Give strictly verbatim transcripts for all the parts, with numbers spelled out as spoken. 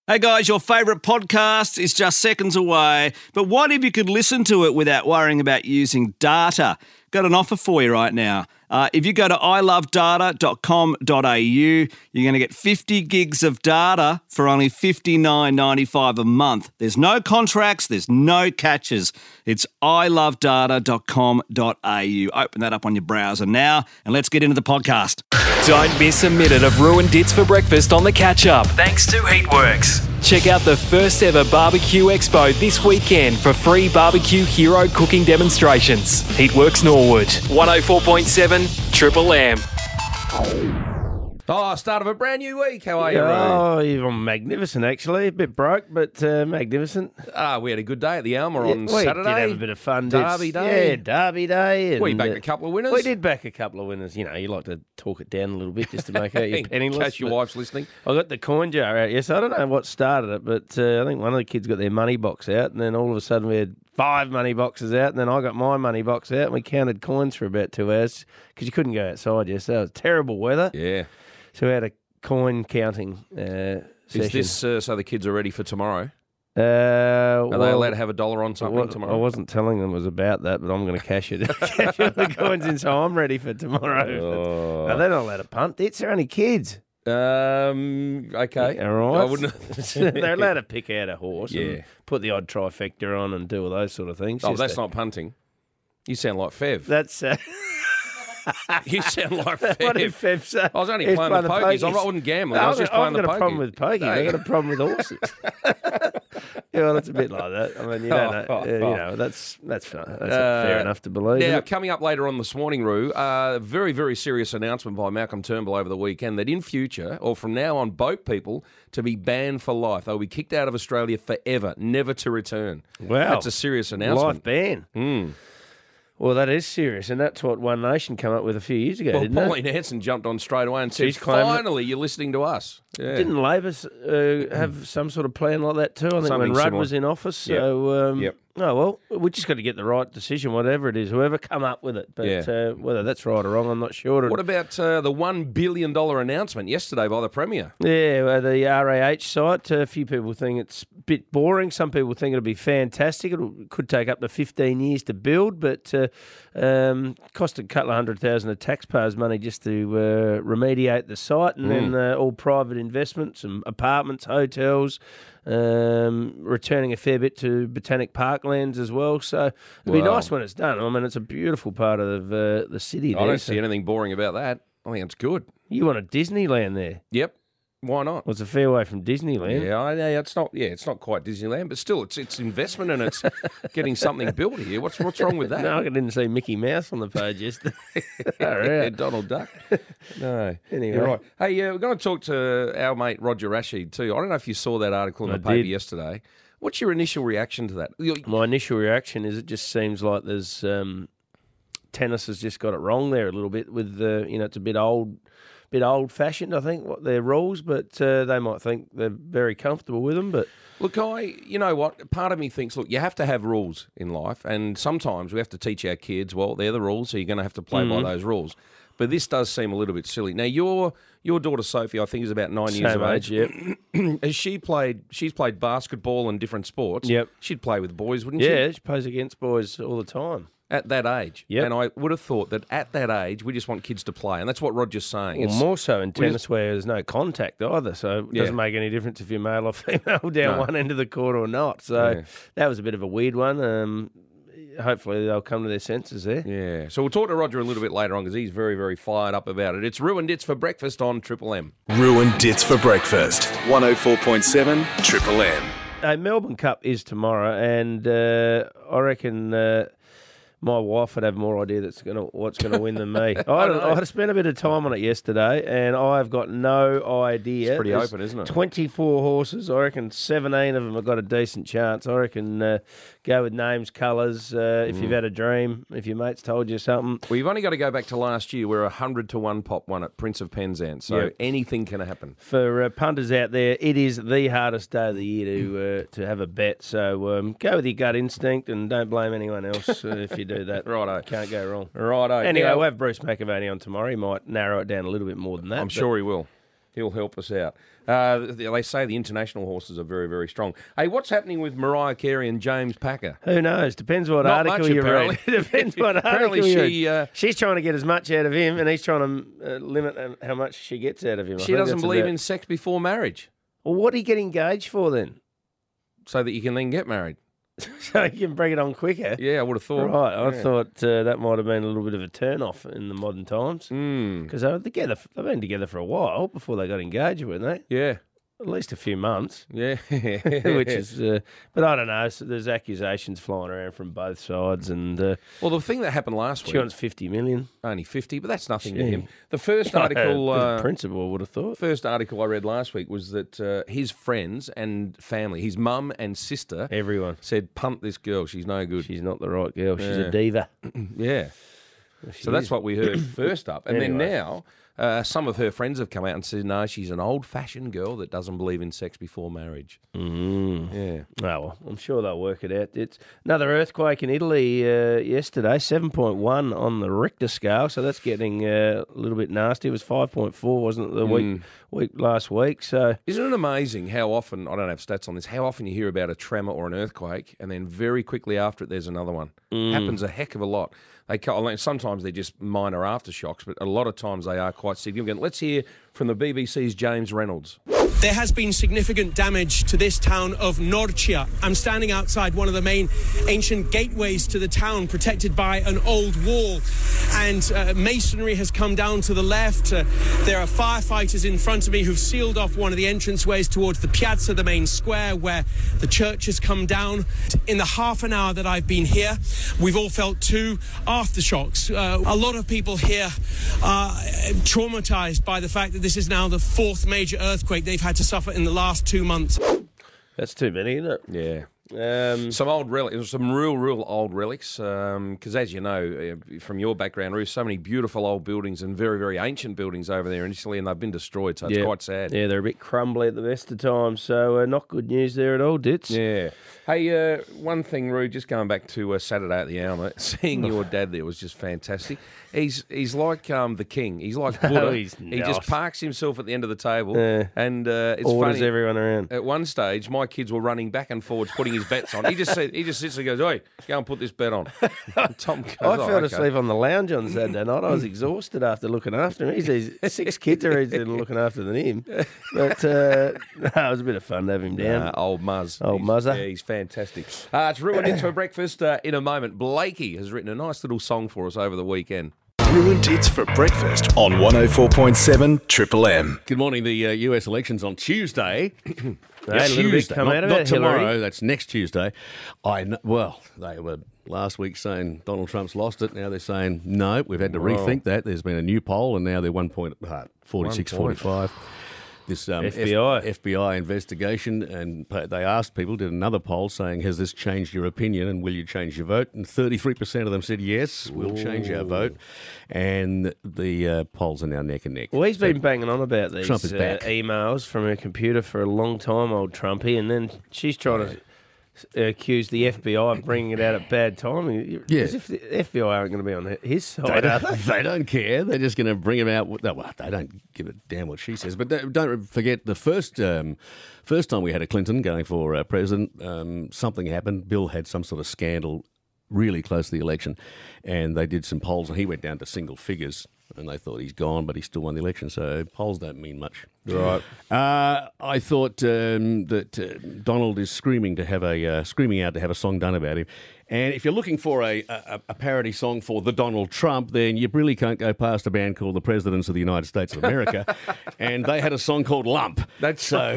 Hey guys, your favourite podcast is just seconds away, but what if you could listen to it without worrying about using data? Got an offer for you right now. Uh, if you go to i love data dot com dot a u, you're going to get fifty gigs of data for only fifty-nine ninety-five a month. There's no contracts, there's no catches. It's i love data dot com dot a u. Open that up on your browser now, and let's get into the podcast. Don't miss a minute of Ruined Dits for breakfast on the catch-up, thanks to Heatworks. Check out the first ever Barbecue Expo this weekend for free Barbecue Hero cooking demonstrations. Heatworks Norwood, one oh four point seven Triple M. Oh, start of a brand new week. How are you, Ray? Oh, you're magnificent, actually. A bit broke, but uh, magnificent. Ah, we had a good day at the Alma on we Saturday. did have a bit of fun. Derby Did- day. Yeah, Derby day. And, We backed uh, a couple of winners. We did back a couple of winners. You know, you like to talk it down a little bit just to make out your In penniless. case your but wife's listening. I got the coin jar out. Yes, I don't know what started it, but uh, I think one of the kids got their money box out, and then all of a sudden we had five money boxes out, and then I got my money box out, and we counted coins for about two hours because you couldn't go outside yesterday. It was terrible weather. Yeah. So we had a coin counting uh, session. Is this uh, so the kids are ready for tomorrow? Uh, Are well, they allowed to have a dollar on something I wa- tomorrow? I wasn't telling them it was about that, but I'm going to cash it. Cash all the coins in, so I'm ready for tomorrow. Oh. No, they're not allowed to punt. It's they're only kids. Um. Okay. All right. I wouldn't. They're allowed to pick out a horse Yeah. and put the odd trifecta on and do all those sort of things. Oh, Just that's a- not punting. You sound like Fev. That's... Uh, You sound like Fev. what if Fev say? I was only He's playing the pokies. I wasn't gambling. I was I've just got- playing I've the got a problem pokies. with pokies. I've got a problem with horses. Yeah, well, it's a bit like that. I mean, you don't know. Oh, uh, oh, you oh. know, that's that's, that's Uh, fair enough to believe. Now, isn't it? coming up later on this morning, Roo, a very, very serious announcement by Malcolm Turnbull over the weekend that in future, or from now on, boat people to be banned for life. They'll be kicked out of Australia forever, never to return. Wow. That's a serious announcement. Life ban. Mm. Well, that is serious, and that's what One Nation came up with a few years ago, Well, didn't it? Pauline Hanson jumped on straight away and said, She's claiming it. finally, you're listening to us. Yeah. Didn't Labor uh, have some sort of plan like that too? I think Something when Rudd similar. was in office. Yep. So, um, Yep. oh well, we just got to get the right decision, whatever it is, whoever come up with it. But Yeah. uh, whether that's right or wrong, I'm not sure. What about uh, the one billion dollars announcement yesterday by the Premier? Yeah, well, the R A H site. A few people think it's a bit boring. Some people think it'll be fantastic. It could take up to fifteen years to build, but uh, um, cost a couple of hundred thousand of taxpayers' money just to uh, remediate the site, and then uh, all private investments and apartments, hotels. Um, returning a fair bit to Botanic Parklands as well. So it'll be Wow. nice when it's done. I mean, it's a beautiful part of uh, the city. I there, don't so see anything boring about that. I think it's good. You want a Disneyland there? Yep. Why not? Well, it's a fair way from Disneyland. Yeah, I know it's not. Yeah, it's not quite Disneyland, but still, it's it's investment and it's getting something built here. What's what's wrong with that? No, I didn't see Mickey Mouse on the page yesterday. All Yeah, right. Donald Duck. No, Anyway. you're right. Hey, uh, we're going to talk to our mate Roger Rashid too. I don't know if you saw that article in I the paper did. yesterday. What's your initial reaction to that? You- My initial reaction is it just seems like there's um, tennis has just got it wrong there a little bit with the, you know, it's a bit old, bit old fashioned, I think, what their rules, but uh, they might think they're very comfortable with them. But Look, I, you know what? Part of me thinks, look, you have to have rules in life, and sometimes we have to teach our kids, well, they're the rules, so you're going to have to play Mm-hmm. by those rules. But this does seem a little bit silly. Now, your your daughter Sophie, I think, is about nine years Same of age, age. yep. Has she played? She's played basketball and different sports. Yep. She'd play with boys, wouldn't Yeah, she? she plays against boys all the time. At that age. Yep. And I would have thought that at that age, we just want kids to play, and that's what Roger's saying. Well, It's- more so in we tennis just- where there's no contact either, so it Yeah. doesn't make any difference if you're male or female down No. one end of the court or not. So Yeah. that was a bit of a weird one. Um, hopefully they'll come to their senses there. Yeah. So we'll talk to Roger a little bit later on because he's very, very fired up about it. It's Ruined Dits for breakfast on Triple M. Ruined Dits for breakfast, one oh four point seven Triple M. Hey, Melbourne Cup is tomorrow, and uh, I reckon uh, my wife would have more idea that's gonna what's going to win than me. I, don't know. I had spent a bit of time on it yesterday, and I've got no idea. It's pretty There's open, isn't it? twenty-four horses. I reckon seventeen of them have got a decent chance. I reckon uh, go with names, colours. Uh, if you've Mm. had a dream, if your mate's told you something. Well, you've only got to go back to last year where a hundred to one pop won at Prince of Penzance. So Yeah. anything can happen. For uh, punters out there, it is the hardest day of the year to uh, to have a bet. So um, go with your gut instinct and don't blame anyone else uh, if you do that. Righto. Can't go wrong. Righto. Anyway, Now- we'll have Bruce McAvaney on tomorrow. He might narrow it down a little bit more than that. I'm but sure he will. He'll help us out. Uh, they say the international horses are very, very strong. Hey, what's happening with Mariah Carey and James Packer? Who knows? Depends what Not article much, you apparently. read. Depends what Apparently article you she, read. uh, She's trying to get as much out of him, and he's trying to uh, limit um, how much she gets out of him. I She think doesn't that's believe about- in sex before marriage, Well, what did he get engaged for then? so that you can then get married. So he can bring it on quicker. Yeah, I would have thought. Right, I Yeah. thought uh, that might have been a little bit of a turn off in the modern times Mm, because they were together. They've been together for a while before they got engaged, weren't they? yeah, At least a few months, yeah. which is. Uh, but I don't know. So there's accusations flying around from both sides, and uh, Well, the thing that happened last she week, wants fifty million. only fifty, but that's nothing to Gee. him. The first A article, bit of uh, principle, I would have thought. first article I read last week was that uh, his friends and family, his mum and sister, Everyone. said, "Punt this girl. She's no good." She's not the right girl. She's Yeah. a diva. Yeah. She So that's is. what we heard first up. And Anyway. then now, uh, some of her friends have come out and said, no, she's an old-fashioned girl that doesn't believe in sex before marriage. Mm. Yeah. Oh, well, I'm sure they'll work it out. It's another earthquake in Italy uh, yesterday, seven point one on the Richter scale, so that's getting uh, a little bit nasty. It was five point four, wasn't it, the week, Mm. week last week? So Isn't it amazing how often, I don't have stats on this, how often you hear about a tremor or an earthquake and then very quickly after it there's another one? Happens a heck of a lot. They co- Sometimes they're just minor aftershocks, but a lot of times they are quite significant. Let's hear from the B B C's James Reynolds. There has been significant damage to this town of Norcia. I'm standing outside one of the main ancient gateways to the town, protected by an old wall. And uh, masonry has come down to the left. Uh, there are firefighters in front of me who've sealed off one of the entranceways towards the piazza, the main square, where the church has come down. In the half an hour that I've been here, we've all felt two aftershocks. Uh, a lot of people here are traumatized by the fact that this is now the fourth major earthquake they've had to suffer in the last two months. that's too many, isn't it? Yeah. Um, Some old relics, some real, real old relics. Because as you know, uh, from your background, Ruth, so many beautiful old buildings and very, very ancient buildings over there in Italy, and they've been destroyed. So it's yeah. quite sad. Yeah, they're a bit crumbly at the best of times, so uh, not good news there at all, Dits. Yeah. Hey, uh, one thing, Roo, just going back to uh, Saturday at the Alma, seeing your dad there was just fantastic. He's he's like um, the king. He's like Buddha. No, he's he just not. parks himself at the end of the table, Yeah. and uh, it's Orders funny. everyone around. At one stage, my kids were running back and forwards, putting his bets on. He just said, he just sits there and goes, "Oi, go and put this bet on." And Tom goes, I "Oh, fell okay." asleep on the lounge on Saturday night. I was exhausted after looking after him. He's, he's six kids are easier than looking after than him. But uh, no, it was a bit of fun to have him down. Uh, old Muzz. Old He's- Muzzer. Yeah, he's fantastic. Uh, it's Ruined It for breakfast uh, in a moment. Blakey has written a nice little song for us over the weekend. Ruined Hits for breakfast on one oh four point seven Triple M. Good morning. The uh, U S elections on Tuesday. Hey, a little bit Tuesday, come not, out of not it, tomorrow. Hillary. That's next Tuesday. I kn- well, they were last week saying Donald Trump's lost it. Now they're saying no. We've had to rethink that. There's been a new poll, and now they're one point uh, forty-six, forty-five. This um, F B I. F- F B I investigation, and pa- they asked people, did another poll saying, has this changed your opinion and will you change your vote? And thirty-three percent of them said yes, we'll change our vote. And the uh, polls are now neck and neck. Well, he's been banging on about these Trump is uh, back. emails from her computer for a long time, old Trumpy, and then she's trying to uh, accuse the F B I of bringing it out at bad timing. Yeah. As if the F B I aren't going to be on his They side, are don't, they? they don't care. They're just going to bring him out. with- Well, they don't give a damn what she says. But don't- don't forget the first um, first time we had a Clinton going for uh, president, um, something happened. Bill had some sort of scandal really close to the election, and they did some polls, and he went down to single figures, and they thought he's gone, but he still won the election. So polls don't mean much. Right. Uh, I thought um, that uh, Donald is screaming to have a uh, screaming out to have a song done about him. And if you're looking for a, a, a parody song for the Donald Trump, then you really can't go past a band called the Presidents of the United States of America, and they had a song called Lump. That's so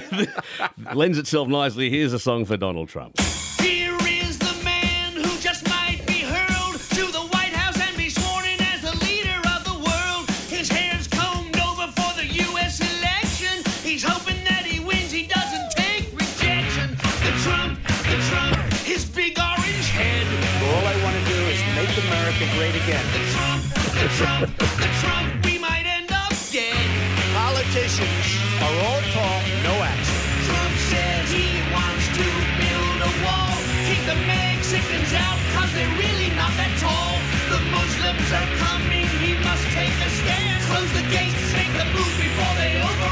lends itself nicely. Here's a song for Donald Trump. Here is the man who just might be hurled to the White House and be sworn in as the leader of the world. His hair's combed over for the U S election. He's hoping that he wins, he doesn't take rejection. The Trump, the Trump, his big orange head. All I want to do is make America great again. The Trump, the Trump, the Trump, we might end up dead. Politicians are all talk, no action. Trump says he wants to build a wall. Keep the Mexicans out, cause they're really not that tall. The Muslims are coming, he must take a stand. Close the gates, make the move before they overrun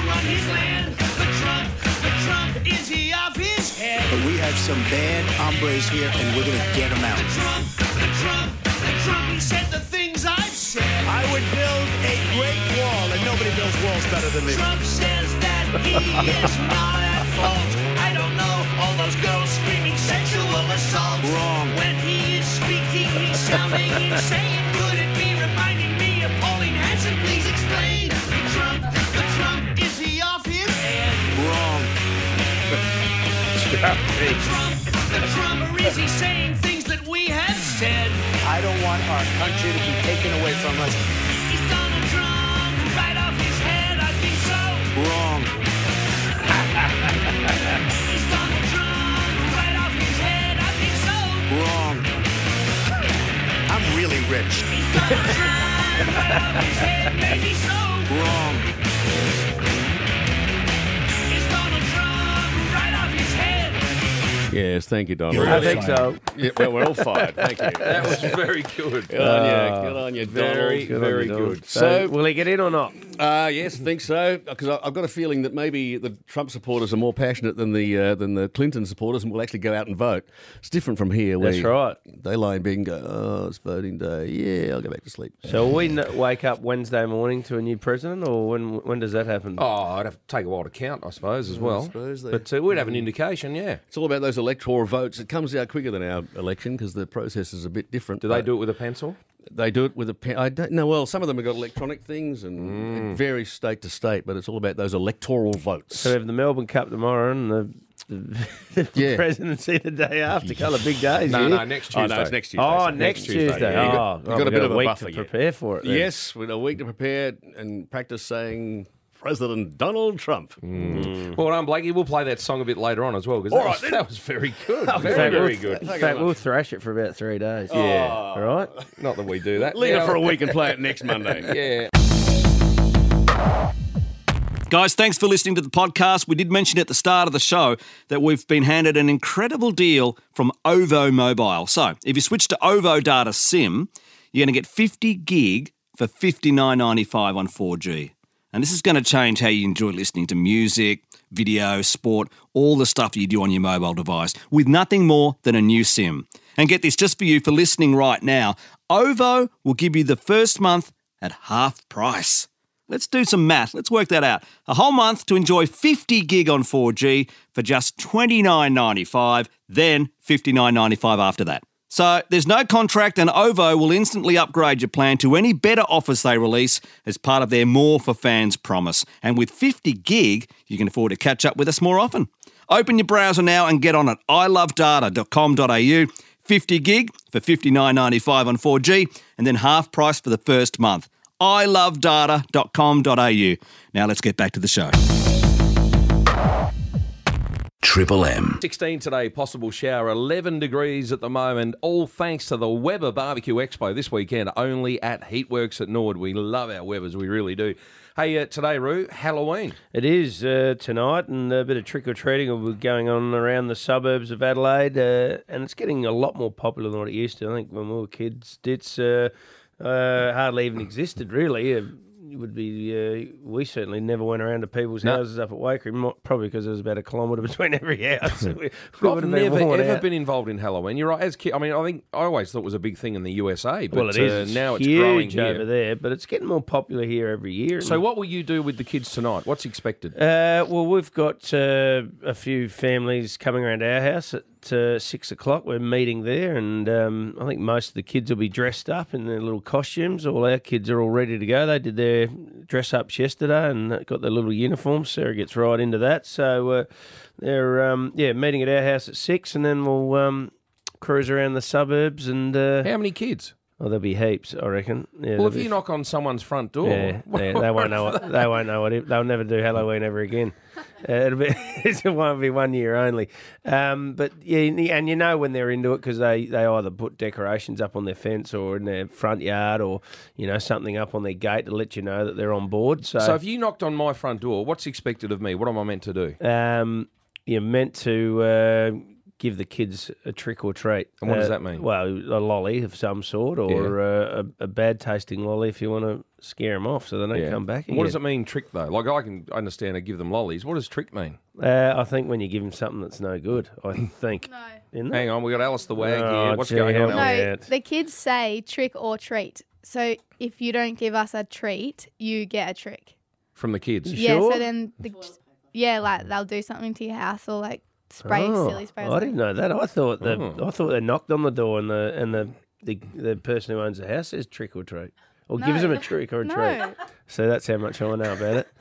but we have some bad hombres here, and we're going to get them out. Trump, the Trump, the Trump, he said the things I've said. I would build a great wall, and nobody builds walls better than me. Trump says that he is not at fault. I don't know, all those girls screaming sexual assault. Wrong. When he is speaking, he's sounding insane. Could it be reminding me of Pauline Hanson? Please explain. The Trump, the Trump, is he off his head? Wrong. The Trump, the Trump, or is he saying things that we have said? I don't want our country to be taken away from us. Is Donald Trump right off his head? I think so. Wrong. Is Donald Trump right off his head? I think so. Wrong. I'm really rich. Is Donald Trump right off his head? Maybe so. Wrong. Is Donald Trump right off his head? Yes, thank you, Donald. You're I think so. Yeah, well, we're all fired. Thank you. That was very good. Good on you. Good on you, Very, Donald. very Donald. good. So, So- will he get in or not? Uh, yes, I think so. Because I've got a feeling that maybe the Trump supporters are more passionate than the uh, than the Clinton supporters, and will actually go out and vote. It's different from here. Where That's right. They lie in bed and go, "Oh, it's voting day. Yeah, I'll go back to sleep." So will we n- wake up Wednesday morning to a new president, or when when does that happen? Oh, I'd have to take a while to count, I suppose, as well. suppose they- but uh, we'd have an indication, yeah. It's all about those electoral votes. It comes out quicker than our election because the process is a bit different. Do they do it with a pencil? They do it with a pen. I don't know. Well, some of them have got electronic things, and Mm. it varies state to state. But it's all about those electoral votes. So we have the Melbourne Cup tomorrow and the, the, the Yeah. presidency the day after. A couple of big days. No, here. no, next Tuesday. Oh, no, it's next Tuesday. Oh, so next Tuesday, Tuesday. yeah. Oh, You got- you oh, got a we've bit of a week buffer to yet. prepare for it. then. Yes, with a week to prepare and practice saying President Donald Trump. Well done, Blakey. We'll play that song a bit later on as well, because that, All was- right, that was very good. In Very, fact, very we'll, good. In fact, we'll thrash it for about three days. Yeah. All right. Not that we do that. Leave Yeah, it for a week and play it next Monday. Yeah. Guys, thanks for listening to the podcast. We did mention at the start of the show that we've been handed an incredible deal from OVO Mobile. So if you switch to OVO Data SIM, you're going to get fifty gig for fifty-nine ninety-five on four G. And this is going to change how you enjoy listening to music, video, sport, all the stuff you do on your mobile device with nothing more than a new SIM. And get this, just for you for listening right now, OVO will give you the first month at half price. Let's do some math. Let's work that out. A whole month to enjoy fifty gig on four G for just twenty-nine ninety-five, then fifty-nine ninety-five after that. So there's no contract, and OVO will instantly upgrade your plan to any better offers they release as part of their More for Fans promise. And with fifty gig, you can afford to catch up with us more often. Open your browser now and get on at i love data dot com dot a u. fifty gig for fifty-nine ninety-five on four G, and then half price for the first month. i love data dot com dot a u. Now let's get back to the show. Triple M. sixteen today, possible shower, eleven degrees at the moment, all thanks to the Weber Barbecue Expo this weekend, only at Heatworks at Nord. We love our Webers, we really do. Hey, uh, today, Roo, Halloween. It is uh, tonight, and a bit of trick-or-treating will be going on around the suburbs of Adelaide, uh, and it's getting a lot more popular than what it used to. I think when we were kids, it's uh, uh, hardly even existed, really. Uh, it would be, uh, we certainly never went around to people's No. houses up at Wakery, mo- probably because there was about a kilometre between every house. we, we I've would have been never, worn ever out. been involved in Halloween. You're right, as kid, I mean, I think, I always thought it was a big thing in the U S A, but Well, it is. uh, It's now it's huge growing here. over there, but it's getting more popular here every year. So what will you do with the kids tonight? What's expected? Uh, well, we've got uh, a few families coming around our house at uh, six o'clock. We're meeting there, and um, I think most of the kids will be dressed up in their little costumes. All our kids are all ready to go. They did their dress-ups yesterday and got their little uniforms. Sarah gets right into that. So uh, they're um, yeah meeting at our house at six, and then we'll um, cruise around the suburbs. And uh, How many kids? Oh, there'll be heaps, I reckon. Yeah, Well, there'll if be you knock on someone's front door, yeah, yeah, they won't know what they won't know what it, they'll never do Halloween ever again. Uh, it'll be it won't be one year only. Um, but yeah, and you know when they're into it because they, they either put decorations up on their fence or in their front yard or you know something up on their gate to let you know that they're on board. So, So if you knocked on my front door, what's expected of me? What am I meant to do? um, you're meant to. Uh, give the kids a trick or treat. And what does that mean? Well, a lolly of some sort, or uh, a, a bad tasting lolly if you want to scare them off so they don't Yeah. come back again. What does it mean, trick, though? Like, I can understand I give them lollies. What does trick mean? Uh, I think when you give them something that's no good, I think. No. Isn't it? Hang on, we got Alice the Wag Oh, here. What's gee, going on, help No, me Alice? out. the kids say trick or treat. So if you don't give us a treat, you get a trick. From the kids. You Yeah, sure? so then, the, yeah, like they'll do something to your house or like spray Oh, silly spray. or I something. didn't know that. I thought the Oh. I thought they knocked on the door and the and the, the, the person who owns the house says trick or treat. Or gives No. them a trick or a No. treat. So that's how much I know about it.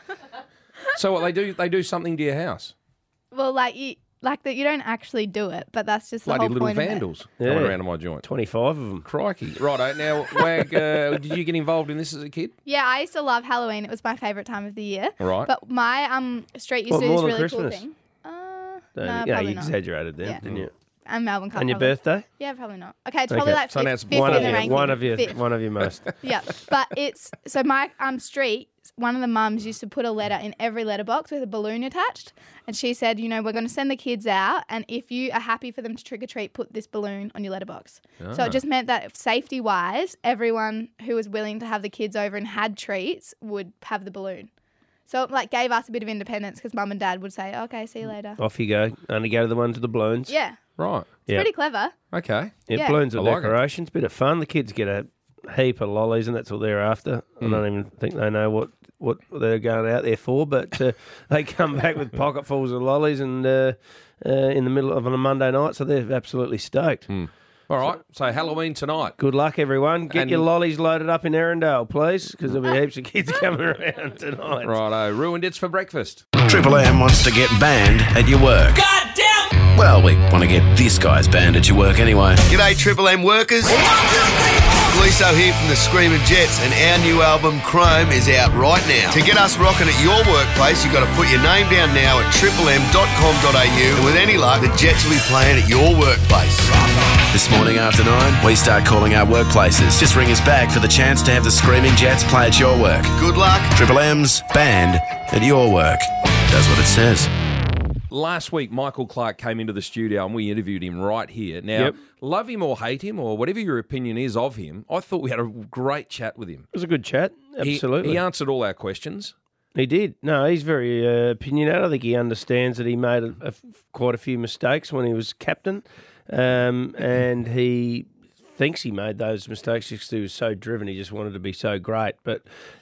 So what, they do They do something to your house? Well, like you, like that, you don't actually do it, but that's just the Bloody whole little point of it. vandals Yeah. coming around to my joint. twenty-five of them. Crikey. Righto. Now, Wag, uh, did you get involved in this as a kid? Yeah, I used to love Halloween. It was my favourite time of the year. Right. But my um street used What, to do more this than really cool Christmas? thing. Uh, Don't no, you? Yeah, probably you not. exaggerated there, Yeah. didn't you? And Melbourne Cup. And your probably. birthday? Yeah, probably not. Okay, it's probably Okay. like So fifth, now it's fifth One in of the you. ranking. One of you. Fifth. One of you most. Yeah, but it's so my um street. One of the mums used to put a letter in every letterbox with a balloon attached, and she said, you know, we're going to send the kids out, and if you are happy for them to trick or treat, put this balloon on your letterbox. So Ah. it just meant that safety wise, everyone who was willing to have the kids over and had treats would have the balloon. So it like gave us a bit of independence because mum and dad would say, okay, see you later. Off you go. Only go to the ones with the balloons. Yeah, Right. Yeah. pretty clever. Okay. Yeah, Yeah. balloons are I like it. decorations. Bit of fun. The kids get a heap of lollies, and that's what they're after. Hmm. I don't even think they know what, what they're going out there for, but uh, they come back with pocketfuls of lollies and uh, uh, in the middle of on a Monday night, so they're absolutely stoked. All right. So Halloween tonight. Good luck, everyone. Get And- your lollies loaded up in Arundel, please, because there'll be heaps of kids coming around tonight. Righto. Ruined It's for breakfast. Triple M wants to get banned at your work. God damn! Well, we want to get this guy's banned at your work anyway. G'day, Triple M workers. Gleeso here from the Screaming Jets, and our new album, Chrome, is out right now. To get us rocking at your workplace, you've got to put your name down now at triple m dot com dot a u, and with any luck, the Jets will be playing at your workplace. This morning after nine, we start calling our workplaces. Just ring us back for the chance to have the Screaming Jets play at your work. Good luck. Triple M's banned at your work. Does what it says. Last week, Michael Clark came into the studio and we interviewed him right here. Now, Yep. love him or hate him or whatever your opinion is of him, I thought we had a great chat with him. It was a good chat. He- Absolutely. He, answered all our questions. He did. No, he's very uh, opinionated. I think he understands that he made a, a, quite a few mistakes when he was captain, um, and he thinks he made those mistakes because he was so driven. He just wanted to be so great, but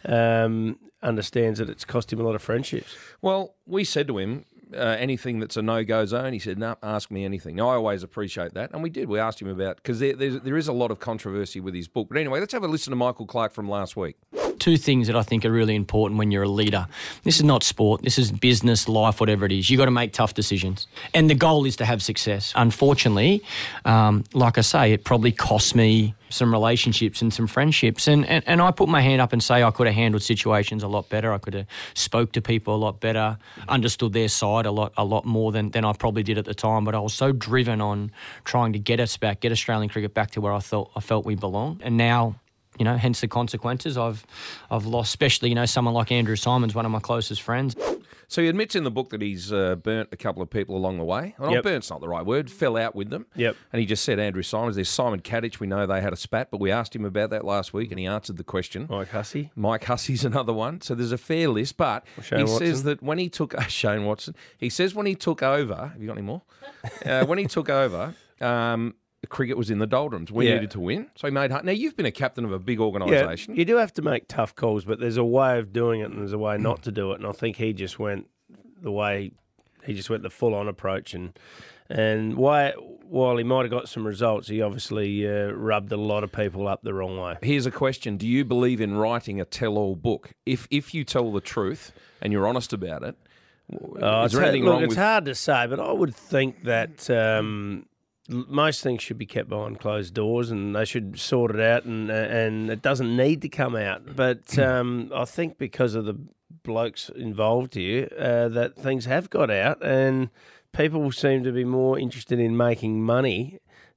um, understands that it's cost him a lot of friendships. Well, we said to him, uh, anything that's a no-go zone, he said, no, ask me anything. Now, I always appreciate that, and we did. We asked him about, because there, there's, there is a lot of controversy with his book. But anyway, let's have a listen to Michael Clark from last week. Two things that I think are really important when you're a leader. This is not sport. This is business, life, whatever it is. You've got to make tough decisions. And the goal is to have success. Unfortunately, um, like I say, it probably cost me some relationships and some friendships. And, and, and I put my hand up and say I could have handled situations a lot better. I could have spoke to people a lot better, understood their side a lot a lot more than, than I probably did at the time. But I was so driven on trying to get us back, get Australian cricket back to where I felt I felt we belong. And now, you know, hence the consequences. I've I've lost, especially, you know, someone like Andrew Simons, one of my closest friends. So he admits in the book that he's uh, burnt a couple of people along the way. Well, Yep. burnt's not the right word. Fell out with them. Yep. And he just said Andrew Simons. There's Simon Kadich. We know they had a spat, but we asked him about that last week and he answered the question. Mike Hussey. Mike Hussey's another one. So there's a fair list, but Shane he Watson. says that when he took... Uh, Shane Watson. He says when he took over... Have you got any more? uh, when he took over... Um, cricket was in the doldrums. We Yeah. needed to win. So he made... Now, you've been a captain of a big Yeah, organisation. you do have to make tough calls, but there's a way of doing it and there's a way not to do it. And I think he just went the way he just went the full on approach, and and why while he might have got some results, he obviously uh, rubbed a lot of people up the wrong way. Here's a question. Do you believe in writing a tell-all book? If if you tell the truth and you're honest about it, Oh, is there it's, anything look, wrong it's with... hard to say, but I would think that um, l- most things should be kept behind closed doors, and they should sort it out, and and it doesn't need to come out. But um, I think because of the blokes involved here, uh, that things have got out, and people seem to be more interested in making money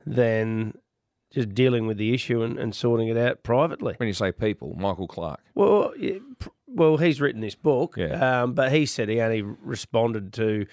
than just dealing with the issue and, and sorting it out privately. When you say people, Michael Clark. Well, yeah, pr- well, he's written this book, Yeah. um, but he said he only responded to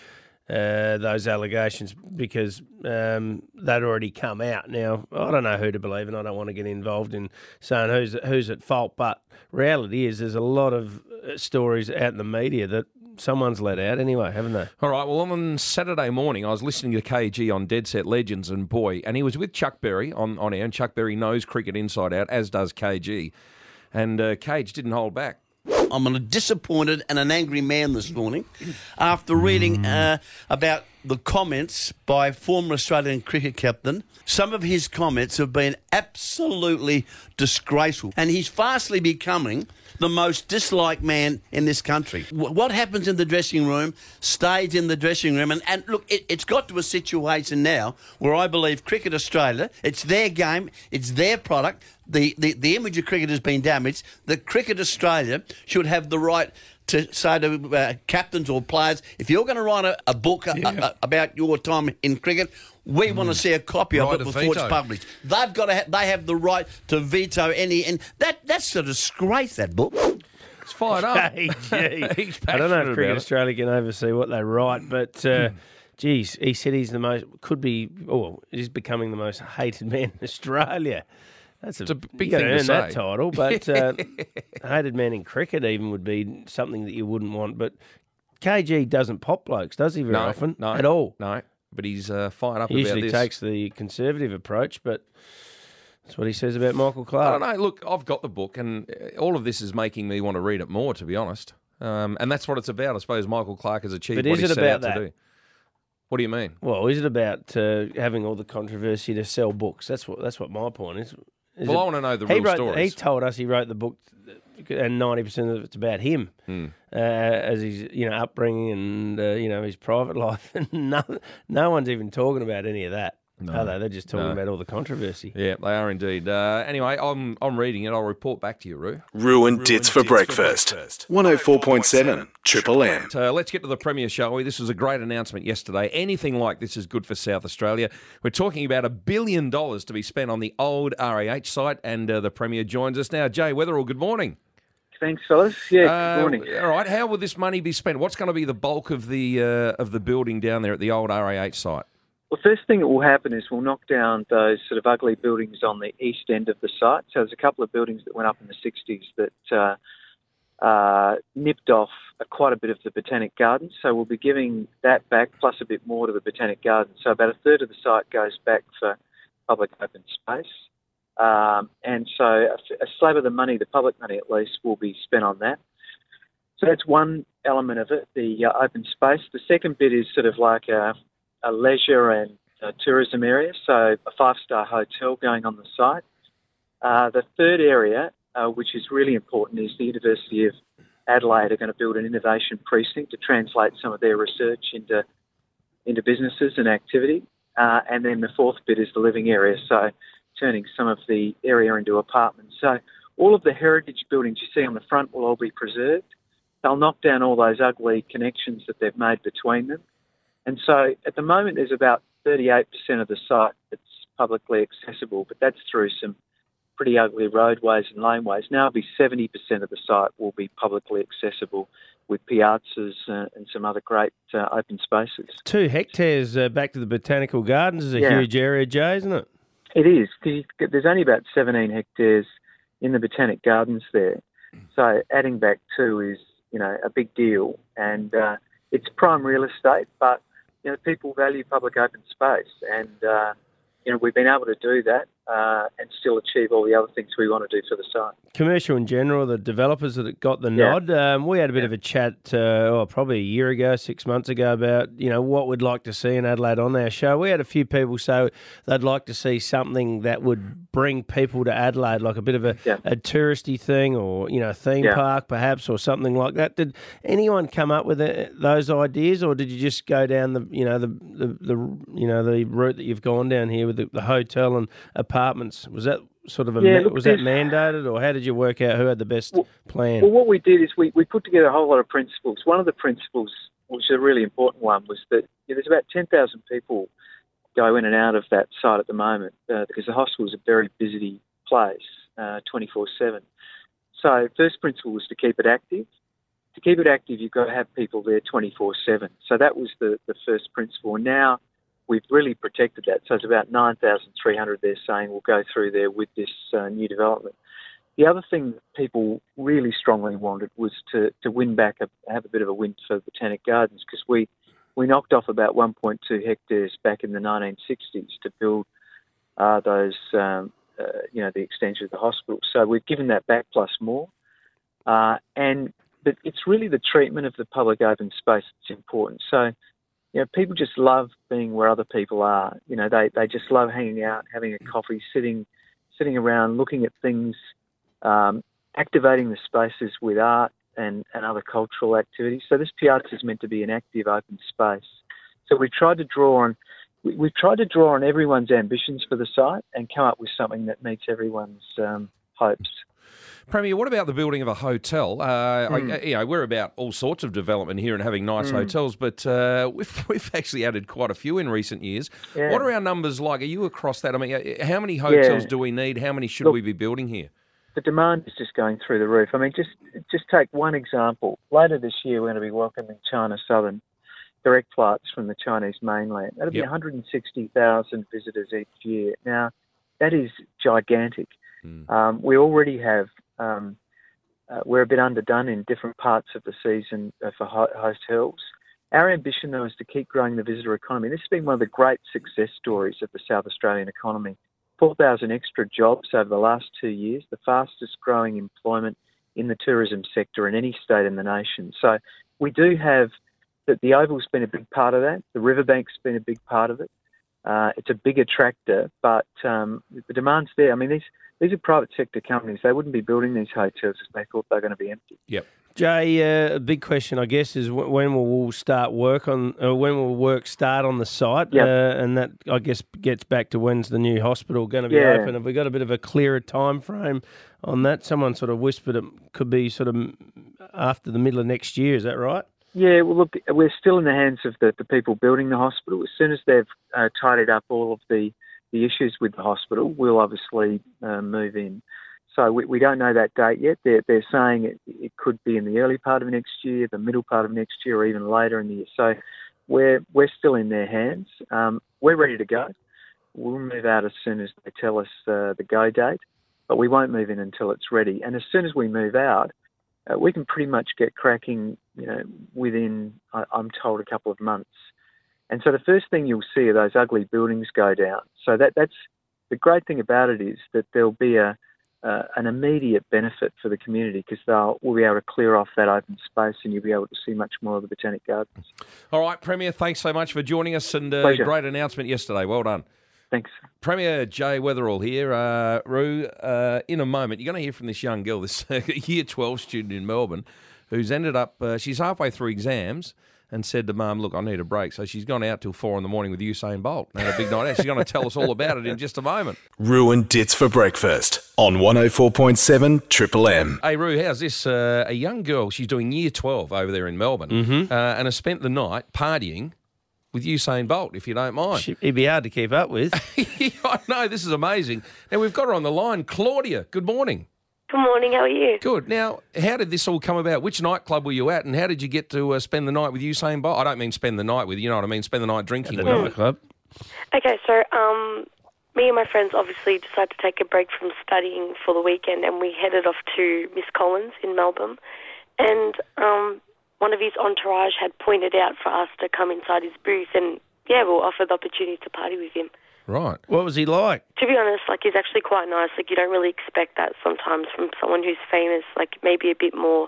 uh, those allegations because um, they'd already come out. Now, I don't know who to believe, and I don't want to get involved in saying who's who's at fault, but reality is there's a lot of uh, stories out in the media that someone's let out anyway, haven't they? All right, well, on Saturday morning, I was listening to K G on Dead Set Legends, and boy, and he was with Chuck Berry on, on air, and Chuck Berry knows cricket inside out, as does K G, and uh, Cage didn't hold back. I'm a disappointed and an angry man this morning after reading uh, about the comments by former Australian cricket captain. Some of his comments have been absolutely disgraceful, and he's fastly becoming the most disliked man in this country. W- what happens in the dressing room stays in the dressing room. And, and look, it, it's got to a situation now where I believe Cricket Australia, it's their game, it's their product, the, the, the image of cricket has been damaged. The Cricket Australia should have the right to say to uh, captains or players, if you're going to write a, a book uh, Yeah. uh, about your time in cricket, we Mm. want to see a copy Right of it of before veto. it's published. They've got to. Ha- they have the right to veto any, and that that's a disgrace. That book. It's fired up. Hey, gee. He's I don't know passionate if Cricket about it. Australia can oversee what they write, but uh, geez, he said he's the most, could be, oh, he's becoming the most hated man in Australia. That's a, It's a big you gotta thing to earn that say. title, but uh, hated man in cricket even would be something that you wouldn't want. But K G doesn't pop blokes, does he, very No, often? no, At all. No, but he's uh, fired up He about usually this. takes the conservative approach, but that's what he says about Michael Clark. I don't know. Look, I've got the book, and uh, all of this is making me want to read it more, to be honest. Um, and that's what it's about. I suppose Michael Clark has achieved But what is he it set about out that? to do. What do you mean? Well, is it about uh, having all the controversy to sell books? That's what that's what my point is. Is Well, it- I wanna know the he real wrote, stories. He told us he wrote the book, and ninety percent of it's about him, Hmm. uh, as his you know upbringing and uh, you know his private life. And no, no one's even talking about any of that, are they? They're just talking No. about all the controversy. Yeah, they are indeed. Uh, anyway, I'm I'm reading it. I'll report back to you, Roo. Ruined Dits for breakfast. one oh four point seven Triple M. Uh, let's get to the Premier, shall we? This was a great announcement yesterday. Anything like this is good for South Australia. We're talking about a billion dollars to be spent on the old R A H site, and uh, the Premier joins us now. Jay Weatherall, good morning. Thanks, fellas. Yeah, Uh, good morning. All right, how will this money be spent? What's going to be the bulk of the uh, of the building down there at the old R A H site? Well, first thing that will happen is we'll knock down those sort of ugly buildings on the east end of the site. So there's a couple of buildings that went up in the sixties that uh, uh, nipped off uh, quite a bit of the Botanic Gardens. So we'll be giving that back plus a bit more to the Botanic Gardens. So about a third of the site goes back for public open space. Um, and so a, a slab of the money, the public money at least, will be spent on that. So that's one element of it, the uh, open space. The second bit is sort of like a, a leisure and uh, tourism area, so a five-star hotel going on the site. Uh, the third area, uh, which is really important, is the University of Adelaide are going to build an innovation precinct to translate some of their research into into businesses and activity. Uh, and then the fourth bit is the living area, so turning some of the area into apartments. So all of the heritage buildings you see on the front will all be preserved. They'll knock down all those ugly connections that they've made between them. And so at the moment there's about thirty-eight percent of the site that's publicly accessible, but that's through some pretty ugly roadways and laneways. Now it'll be seventy percent of the site will be publicly accessible with piazzas uh, and some other great uh, open spaces. Two hectares uh, back to the Botanical Gardens is a Yeah. huge area, Jay, isn't it? It is. 'Cause you- There's only about seventeen hectares in the Botanic Gardens there. So adding back two is, you know, a big deal. And uh, it's prime real estate, but, you know, people value public open space. And, uh, you know, we've been able to do that uh, and still achieve all the other things we want to do for the site. Commercial in general, the developers that got the Yeah. nod. Um, we had a bit of a chat, uh, oh, probably a year ago, six months ago, about you know what we'd like to see in Adelaide on our show. We had a few people say they'd like to see something that would bring people to Adelaide, like a bit of a, Yeah. a touristy thing, or you know, theme Yeah. park perhaps, or something like that. Did anyone come up with uh those ideas, or did you just go down the you know the the, the you know the route that you've gone down here with the, the hotel and apartments? Was that sort of a Yeah, ma- look, was that there's- mandated, or how did you work out who had the best plan? Well, what we did is we, we put together a whole lot of principles. One of the principles, which is a really important one, was that you know, there's about ten thousand people go in and out of that site at the moment uh, because the hostel is a very busy place, uh, twenty-four seven. So first principle was to keep it active. to keep it active, you've got to have people there twenty-four seven. So that was the, the first principle. And now we've really protected that. So it's about nine thousand three hundred they're saying will go through there with this uh, new development. The other thing that people really strongly wanted was to, to win back, a, have a bit of a win for Botanic Gardens, because we, we knocked off about one point two hectares back in the nineteen sixties to build uh, those, um, uh, you know, the extension of the hospital. So we've given that back plus more. Uh, and but it's really the treatment of the public open space that's important. So, you know, people just love being where other people are. You know, they, they just love hanging out, having a coffee, sitting sitting around, looking at things, um, activating the spaces with art and, and other cultural activities. So this piazza is meant to be an active open space. So we tried to draw on we, we've tried to draw on everyone's ambitions for the site and come up with something that meets everyone's um, hopes. Premier, what about the building of a hotel? Uh, Mm. I, you know, we're about all sorts of development here and having nice Mm. hotels, but uh, we've we've actually added quite a few in recent years. Yeah. What are our numbers like? Are you across that? I mean, uh, how many hotels Yeah. do we need? How many should Look, we be building here? The demand is just going through the roof. I mean, just just take one example. Later this year, we're going to be welcoming China Southern direct flights from the Chinese mainland. That'll be Yep. one hundred sixty thousand visitors each year. Now, that is gigantic. Mm. Um, we already have, um, uh, we're a bit underdone in different parts of the season uh, for ho- hotels. Our ambition, though, is to keep growing the visitor economy. This has been one of the great success stories of the South Australian economy. four thousand extra jobs over the last two years, the fastest growing employment in the tourism sector in any state in the nation. So we do have that. The Oval's been a big part of that. The Riverbank's been a big part of it. Uh, it's a big attractor, but um, the demand's there. I mean, these these are private sector companies. They wouldn't be building these hotels if they thought they were going to be empty. Yep. Jay, uh, a big question, I guess, is wh- when will we start work on? Uh, when will work start on the site? Yep. Uh, and that, I guess, gets back to when's the new hospital going to be Yeah. open? Have we got a bit of a clearer time frame on that? Someone sort of whispered it could be sort of after the middle of next year. Is that right? Yeah, well, look, we're still in the hands of the, the people building the hospital. As soon as they've uh, tidied up all of the, the issues with the hospital, we'll obviously uh, move in. So we, we don't know that date yet. They're, they're saying it, it could be in the early part of next year, the middle part of next year, or even later in the year. So we're we're still in their hands. Um, we're ready to go. We'll move out as soon as they tell us uh, the go date, but we won't move in until it's ready. And as soon as we move out, uh, we can pretty much get cracking, you know, within, I, I'm told, a couple of months. And so the first thing you'll see are those ugly buildings go down. So that that's the great thing about it is that there'll be a Uh, an immediate benefit for the community because they'll we'll be able to clear off that open space and you'll be able to see much more of the Botanic Gardens. All right, Premier, thanks so much for joining us, and uh, Pleasure. great announcement yesterday. Well done. Thanks. Premier Jay Weatherall here. Uh, Roo, uh, in a moment, you're going to hear from this young girl, this year twelve student in Melbourne, who's ended up, uh, she's halfway through exams and said to Mum, look, I need a break. So she's gone out till four in the morning with Usain Bolt. Had a big night out. She's going to tell us all about it in just a moment. Roo and Dits for breakfast on one oh four point seven Triple M. Hey, Roo, how's this? Uh, a young girl, she's doing year twelve over there in Melbourne, Mm-hmm. uh, and has spent the night partying with Usain Bolt, if you don't mind. He'd be hard to keep up with. I know, this is amazing. Now, we've got her on the line. Claudia, good morning. Good morning, how are you? Good. Now, how did this all come about? Which nightclub were you at, and how did you get to uh, spend the night with Usain Bolt? I don't mean spend the night with, you know what I mean, spend the night drinking with him. Club. Okay, so um, me and my friends obviously decided to take a break from studying for the weekend, and we headed off to Miss Collins in Melbourne. And um, one of his entourage had pointed out for us to come inside his booth, and yeah, we were offered the opportunity to party with him. Right. What was he like? To be honest, like, he's actually quite nice. Like, you don't really expect that sometimes from someone who's famous, like maybe a bit more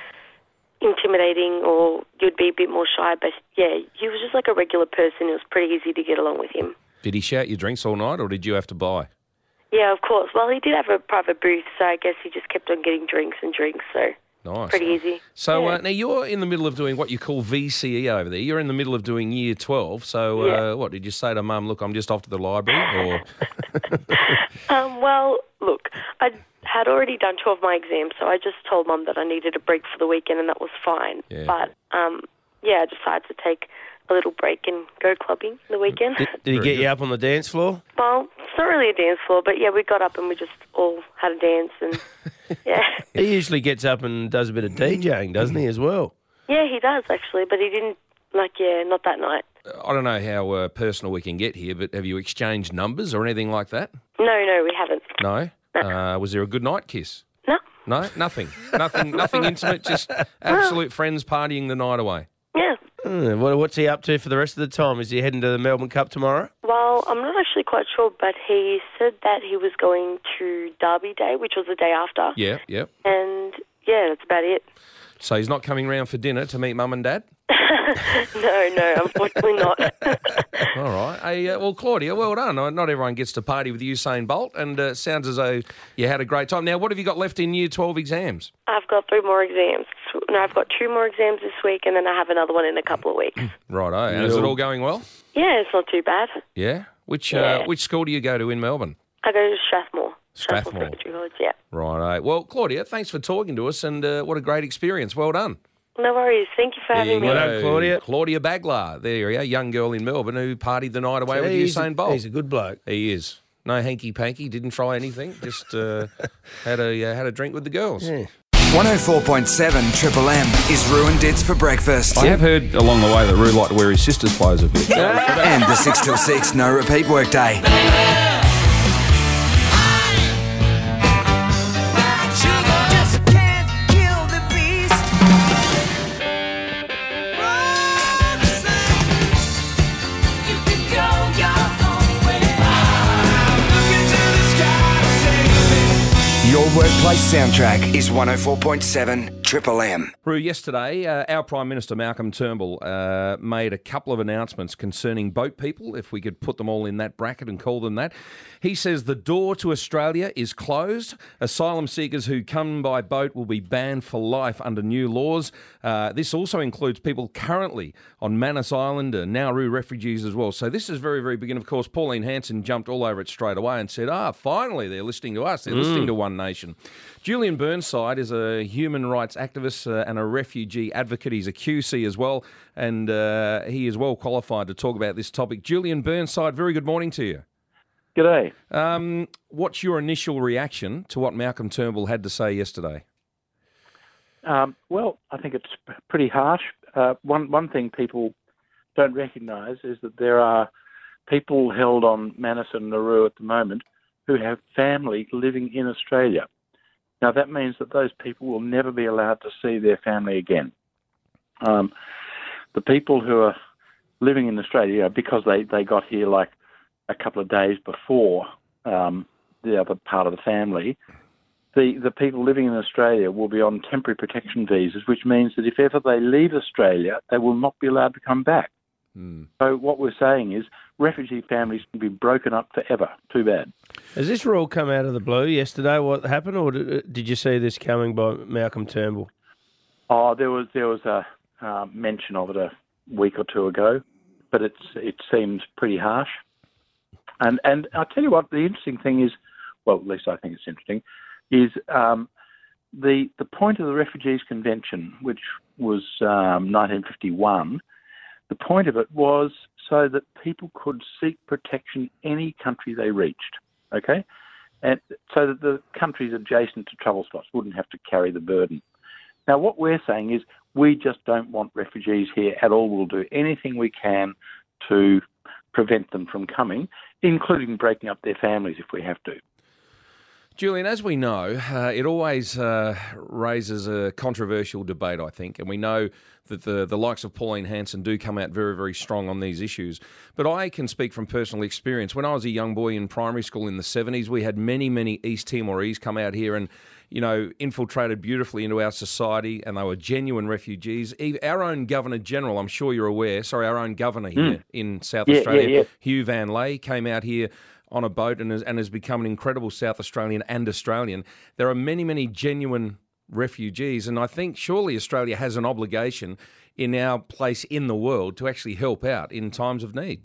intimidating, or you'd be a bit more shy. But yeah, he was just like a regular person. It was pretty easy to get along with him. Did he shout your drinks all night, or did you have to buy? Yeah, of course. Well, he did have a private booth, so I guess he just kept on getting drinks and drinks, so Nice. pretty easy. So Yeah. uh, now you're in the middle of doing what you call V C E over there. You're in the middle of doing year twelve. So uh, Yeah. what, did you say to Mum, look, I'm just off to the library? Or Um, well, look, I had already done two of my exams, so I just told Mum that I needed a break for the weekend, and that was fine. Yeah. But, um, yeah, I decided to take a little break and go clubbing the weekend. Did, did he get you up on the dance floor? Well, it's not really a dance floor, but yeah, we got up and we just all had a dance and Yeah. He usually gets up and does a bit of DJing, doesn't he, as well? Yeah, he does, actually, but he didn't, like, yeah, not that night. I don't know how uh, personal we can get here, but have you exchanged numbers or anything like that? No, no, we haven't. No? Uh, was there a good night kiss? No. No? Nothing? Nothing Nothing intimate, just absolute friends partying the night away? Yeah. Hmm, what, what's he up to for the rest of the time? Is he heading to the Melbourne Cup tomorrow? Well, I'm not actually quite sure, but he said that he was going to Derby Day, which was the day after. Yeah, yeah. And, yeah, that's about it. So he's not coming round for dinner to meet mum and dad? No, no, unfortunately not. All right. Hey, uh, well, Claudia, well done. Uh, Not everyone gets to party with Usain Bolt, and uh, sounds as though you had a great time. Now, what have you got left in Year twelve exams? I've got three more exams. No, I've got two more exams this week, and then I have another one in a couple of weeks. Righto. And is it all going well? Yeah, it's not too bad. Yeah? Which Yeah. Uh, which school do you go to in Melbourne? I go to Strathmore. Strathmore. Secondary College, yeah. Righto. Well, Claudia, thanks for talking to us, and uh, what a great experience. Well done. No worries. Thank you for having me. go. Claudia. Claudia Baglar. There you go, young girl in Melbourne who partied the night away with He's a- Usain Bolt. he's a good bloke. He is. No hanky-panky, didn't try anything, just uh, had a uh, had a drink with the girls. one oh four point seven Triple M is Ruined Dits for breakfast. I have heard along the way that Rue liked to wear his sister's clothes a bit. And the six till six no repeat workday. Your workplace soundtrack is one oh four point seven Triple M. Rue, yesterday, uh, our Prime Minister, Malcolm Turnbull, uh, made a couple of announcements concerning boat people, if we could put them all in that bracket and call them that. He says the door to Australia is closed. Asylum seekers who come by boat will be banned for life under new laws. Uh, this also includes people currently on Manus Island and Nauru refugees as well. So this is very, very big. And of course, Pauline Hanson jumped all over it straight away and said, ah, finally, they're listening to us. They're Mm. listening to One Nation. Julian Burnside is a human rights activist uh, and a refugee advocate. He's a Q C as well, and uh, he is well qualified to talk about this topic. Julian Burnside, very good morning to you. G'day. Um, what's your initial reaction to what Malcolm Turnbull had to say yesterday? Um, well, I think it's p- pretty harsh. Uh, one one thing people don't recognise is that there are people held on Manus and Nauru at the moment who have family living in Australia. Now, that means that those people will never be allowed to see their family again. Um, the people who are living in Australia, because they, they got here like a couple of days before um, the other part of the family, the, the people living in Australia will be on temporary protection visas, which means that if ever they leave Australia, they will not be allowed to come back. Mm. So what we're saying is refugee families can be broken up forever. Too bad. Has this rule come out of the blue yesterday? What happened, or did, did you see this coming by Malcolm Turnbull? Oh, there was there was a uh, mention of it a week or two ago, but it's it seems pretty harsh. And and I'll tell you what, the interesting thing is, well, at least I think it's interesting, is um, the the point of the Refugees Convention, which was um, nineteen fifty-one. The point of it was so that people could seek protection any country they reached, okay? And so that the countries adjacent to trouble spots wouldn't have to carry the burden. Now, what we're saying is we just don't want refugees here at all. We'll do anything we can to prevent them from coming, including breaking up their families if we have to. Julian, as we know, uh, it always uh, raises a controversial debate, I think, and we know that the, the likes of Pauline Hanson do come out very, very strong on these issues. But I can speak from personal experience. When I was a young boy in primary school in the seventies, we had many, many East Timorese come out here and, you know, infiltrated beautifully into our society, and they were genuine refugees. Even our own Governor-General, I'm sure you're aware, sorry, our own governor here Mm. in South Yeah, Australia, yeah, yeah. Hugh Van Lay, came out here on a boat and has, and has become an incredible South Australian and Australian. There are many, many genuine refugees, and I think surely Australia has an obligation in our place in the world to actually help out in times of need.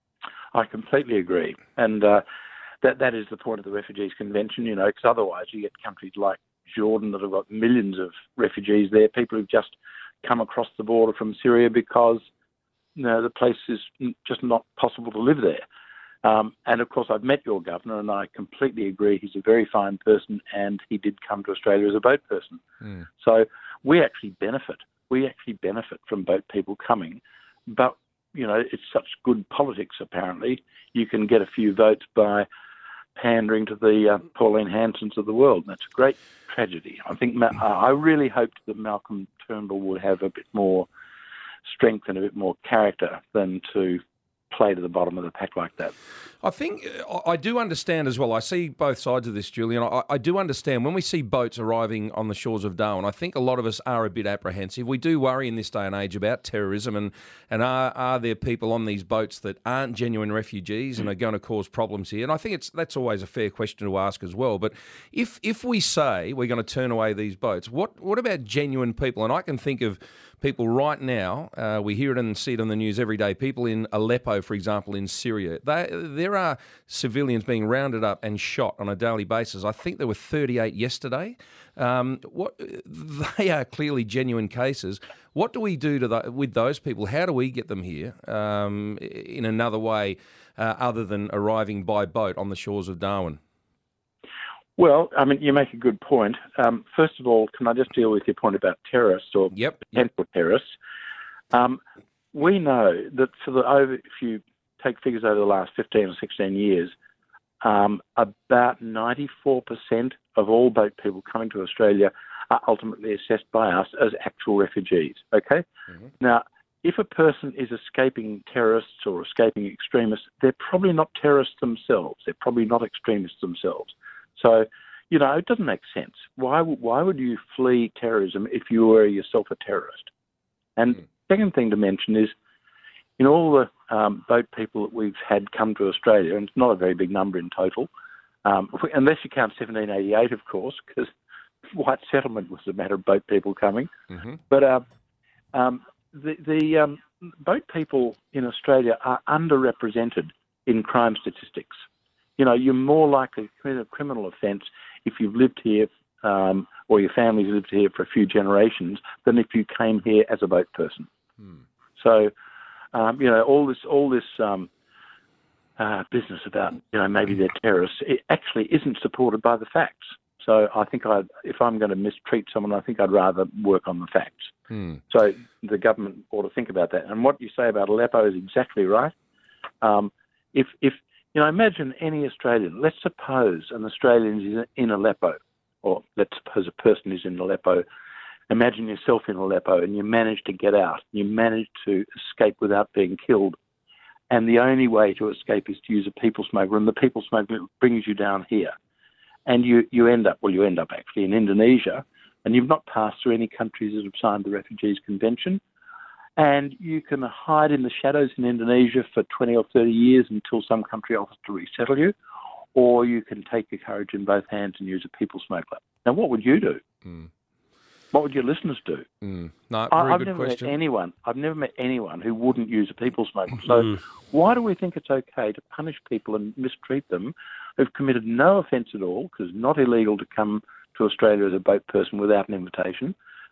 I completely agree. And uh, that that is the point of the Refugees Convention, you know, because otherwise you get countries like Jordan that have got millions of refugees there, people who've just come across the border from Syria because, you know, the place is just not possible to live there. Um, and, of course, I've met your governor, and I completely agree. He's a very fine person, and he did come to Australia as a boat person. Mm. So we actually benefit. We actually benefit from boat people coming. But, you know, it's such good politics, apparently. You can get a few votes by pandering to the uh, Pauline Hansons of the world. And that's a great tragedy. I think Ma- I really hoped that Malcolm Turnbull would have a bit more strength and a bit more character than to play to the bottom of the pack like that. I think uh, I do understand as well. I see both sides of this, Julian. I, I do understand when we see boats arriving on the shores of Darwin, I think a lot of us are a bit apprehensive. We do worry in this day and age about terrorism and, and are, are there people on these boats that aren't genuine refugees and are going to cause problems here? And I think it's that's always a fair question to ask as well. But if if we say we're going to turn away these boats, what, what about genuine people? And I can think of people right now, uh, we hear it and see it on the news every day, people in Aleppo, for example, in Syria. They, there are civilians being rounded up and shot on a daily basis. I think there were thirty-eight yesterday. Um, what they are clearly genuine cases. What do we do to the, with those people? How do we get them here um, in another way uh, other than arriving by boat on the shores of Darwin? Well, I mean, you make a good point. Um, first of all, can I just deal with your point about terrorists or yep. potential terrorists? Um, we know that for the over, if you take figures over the last fifteen or sixteen years, um, about ninety-four percent of all boat people coming to Australia are ultimately assessed by us as actual refugees. Okay? Mm-hmm. Now, if a person is escaping terrorists or escaping extremists, they're probably not terrorists themselves. They're probably not extremists themselves. So, you know, it doesn't make sense. Why why would you flee terrorism if you were yourself a terrorist? And mm. second thing to mention is, in all the um, boat people that we've had come to Australia, and it's not a very big number in total, um, unless you count seventeen eighty-eight, of course, because white settlement was a matter of boat people coming. Mm-hmm. But uh, um, the, the um, boat people in Australia are underrepresented in crime statistics. You know, you're more likely to commit a criminal offence if you've lived here um, or your family's lived here for a few generations than if you came here as a boat person. Hmm. So, um, you know, all this all this um, uh, business about, you know, maybe they're terrorists, it actually isn't supported by the facts. So I think I'd, if I'm going to mistreat someone, I think I'd rather work on the facts. Hmm. So the government ought to think about that. And what you say about Aleppo is exactly right. Um, if if You know, imagine any Australian. Let's suppose an Australian is in Aleppo, or let's suppose a person is in Aleppo. Imagine yourself in Aleppo and you manage to get out. You manage to escape without being killed. And the only way to escape is to use a people smuggler, and the people smuggler brings you down here. And you, you end up, well, you end up actually in Indonesia, and you've not passed through any countries that have signed the Refugees Convention. And you can hide in the shadows in Indonesia for twenty or thirty years until some country offers to resettle you, or you can take your courage in both hands and use a people smuggler. Now, what would you do? Mm. What would your listeners do? Mm. No, I, very I've good never question. met anyone. I've never met anyone who wouldn't use a people smuggler. So mm. why do we think it's okay to punish people and mistreat them who've committed no offence at all, because it's not illegal to come to Australia as a boat person without an invitation?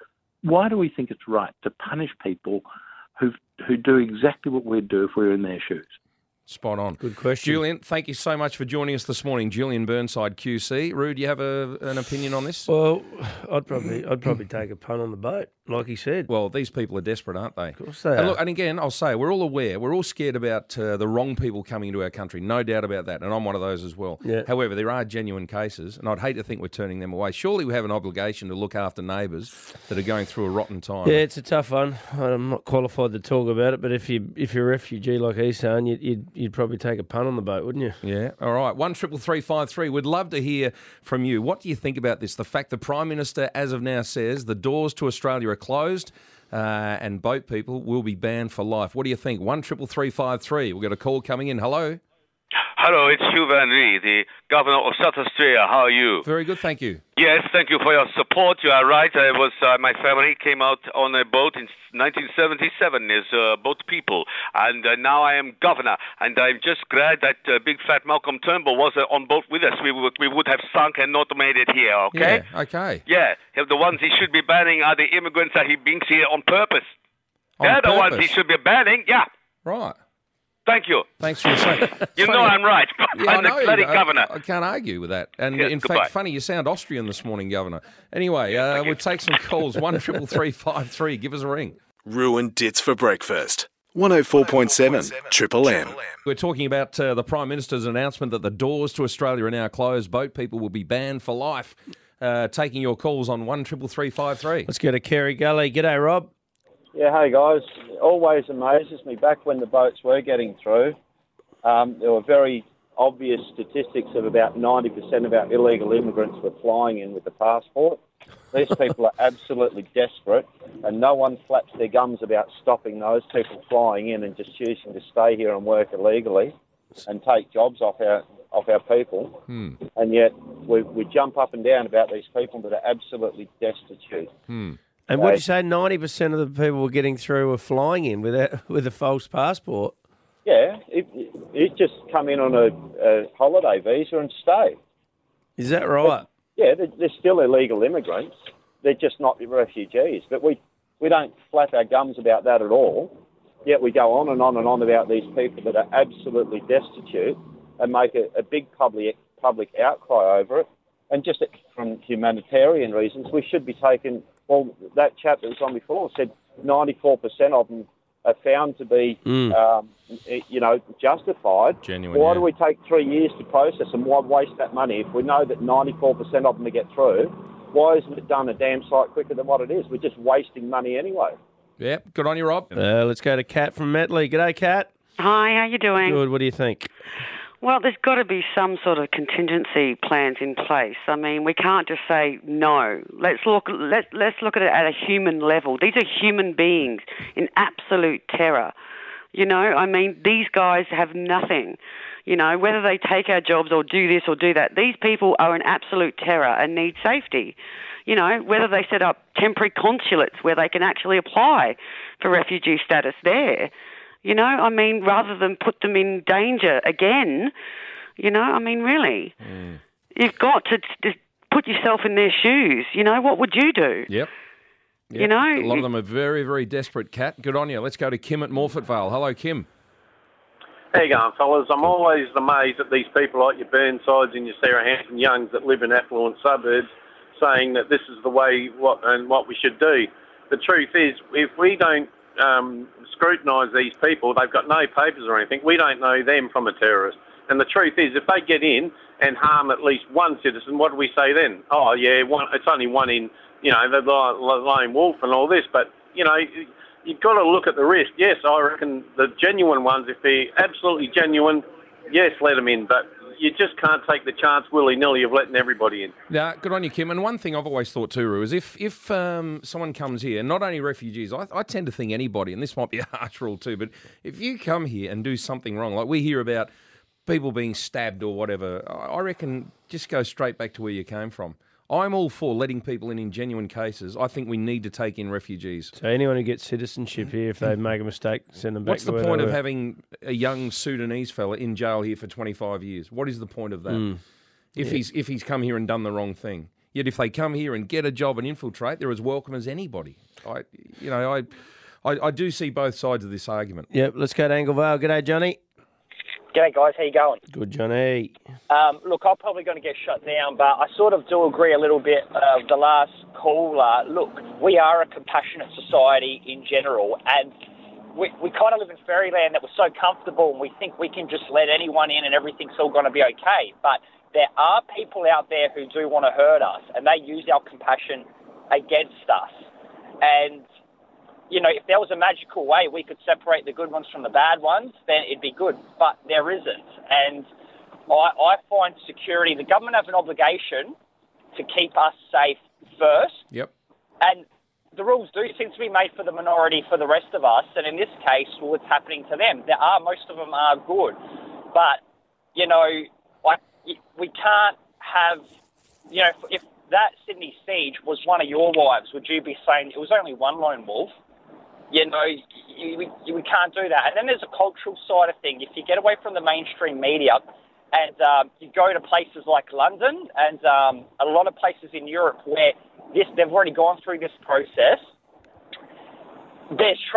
Why do we think it's right to punish people who who do exactly what we'd do if we were in their shoes? Spot on. Good question. Julian, thank you so much for joining us this morning. Julian Burnside, Q C. Roo, do you have a, an opinion on this? Well, I'd probably I'd probably take a punt on the boat, like he said. Well, these people are desperate, aren't they? Of course they and are. Look, and again, I'll say, we're all aware, we're all scared about uh, the wrong people coming into our country, no doubt about that, and I'm one of those as well. Yeah. However, there are genuine cases, and I'd hate to think we're turning them away. Surely we have an obligation to look after neighbours that are going through a rotten time. Yeah, it's a tough one. I'm not qualified to talk about it, but if you if you're a refugee like he's saying, you'd you'd, you'd probably take a punt on the boat, wouldn't you? Yeah. All right. One triple three five three. We'd love to hear from you. What do you think about this? The fact the Prime Minister, as of now, says the doors to Australia are closed, uh, and boat people will be banned for life. What do you think? One triple three five three. We've got a call coming in. Hello. Hello, it's Hugh Van Rie, the Governor of South Australia. How are you? Very good, thank you. Yes, thank you for your support. You are right. I was uh, my family came out on a boat in nineteen seventy-seven as uh, boat people, and uh, now I am governor. And I'm just glad that uh, big fat Malcolm Turnbull was uh, on boat with us. We would we would have sunk and not made it here. Okay. Yeah. Okay. Yeah. The ones he should be banning are the immigrants that he brings here on purpose. On They're the ones he purpose? should be banning. Yeah. Right. Thank you. Thanks for your say. You know I'm right. Yeah, I I'm the know, bloody I, governor. I can't argue with that. And Yes, in goodbye. fact, funny, you sound Austrian this morning, Governor. Anyway, uh, we'll take some calls. One triple three five three. Give us a ring. Ruined Dits for breakfast. one oh four point seven Triple M. We're talking about uh, the Prime Minister's announcement that the doors to Australia are now closed. Boat people will be banned for life. Uh, taking your calls on one triple three five three. Let's go to Kerry Gully. G'day, Rob. Yeah, hey guys. Always amazes me. Back when the boats were getting through, um, there were very obvious statistics of about ninety percent of our illegal immigrants were flying in with a passport. These people are absolutely desperate, and no one flaps their gums about stopping those people flying in and just choosing to stay here and work illegally and take jobs off our off our people. Hmm. And yet we, we jump up and down about these people that are absolutely destitute. Hmm. And what did you say? Ninety percent of the people were getting through were flying in with a with a false passport. Yeah, it, it, it just come in on a, a holiday visa and stay. Is that right? Yeah, they're, they're still illegal immigrants. They're just not refugees. But we, we don't flap our gums about that at all. Yet we go on and on and on about these people that are absolutely destitute and make a, a big public public outcry over it. And just from humanitarian reasons, we should be taking, well, that chap that was on before said ninety-four percent of them are found to be, Mm. um, you know, justified. Genuine, Why yeah. do we take three years to process and why waste that money if we know that ninety-four percent of them to get through? Why isn't it done a damn sight quicker than what it is? We're just wasting money anyway. Yep, good on you, Rob. Uh, let's go to Kat from Metley. G'day, Kat. Hi, how you doing? Good. What do you think? Well, there's got to be some sort of contingency plans in place. I mean, we can't just say no. Let's look. Let Let's look at it at a human level. These are human beings in absolute terror. You know, I mean, these guys have nothing. You know, whether they take our jobs or do this or do that, these people are in absolute terror and need safety. You know, whether they set up temporary consulates where they can actually apply for refugee status there. You know, I mean, rather than put them in danger again, you know, I mean, really, Mm. you've got to just put yourself in their shoes. You know, what would you do? Yep. You Yep. know, a lot you- of them are very, very desperate, Kat. Good on you. Let's go to Kim at Morfett Vale. Hello, Kim. How you going, fellas? I'm always amazed at these people like your Burnsides and your Sarah Hanson Youngs that live in affluent suburbs saying that this is the way what and what we should do. The truth is, if we don't um, scrutinise these people, they've got no papers or anything, we don't know them from a terrorist. And the truth is, if they get in and harm at least one citizen, what do we say then? Oh, yeah, one, it's only one in, you know, the lone wolf and all this. But, you know, you've got to look at the risk. Yes, I reckon the genuine ones, if they're absolutely genuine, yes, let them in. But you just can't take the chance willy-nilly of letting everybody in. Yeah, good on you, Kim. And one thing I've always thought too, Roo, is if if um, someone comes here, not only refugees, I, I tend to think anybody, and this might be a harsh rule too, but if you come here and do something wrong, like we hear about people being stabbed or whatever, I I reckon just go straight back to where you came from. I'm all for letting people in in genuine cases. I think we need to take in refugees. So anyone who gets citizenship here, if they make a mistake, send them back What's to the where point they of were. having a young Sudanese fella in jail here for twenty-five years? What is the point of that? Mm. If Yeah. he's if he's come here and done the wrong thing. Yet if they come here and get a job and infiltrate, they're as welcome as anybody. I, you know, I, I, I do see both sides of this argument. Yep, let's go to Anglevale. G'day, Johnny. G'day, guys. How you going? Good, Johnny. Um, look, I'm probably going to get shut down, but I sort of do agree a little bit of the last caller. Look, we are a compassionate society in general, and we, we kind of live in fairyland that we're so comfortable and we think we can just let anyone in and everything's all going to be okay. But there are people out there who do want to hurt us, and they use our compassion against us. And you know, if there was a magical way we could separate the good ones from the bad ones, then it'd be good. But there isn't. And I, I find security, the government have an obligation to keep us safe first. Yep. And the rules do seem to be made for the minority, for the rest of us. And in this case, well, it's happening to them. There are, most of them are good. But, you know, like, we can't have, you know, if that Sydney siege was one of your wives, would you be saying it was only one lone wolf? You know, you, we, we can't do that. And then there's a cultural side of thing. If you get away from the mainstream media and um, you go to places like London and um, a lot of places in Europe where this they've already gone through this process, there's trouble.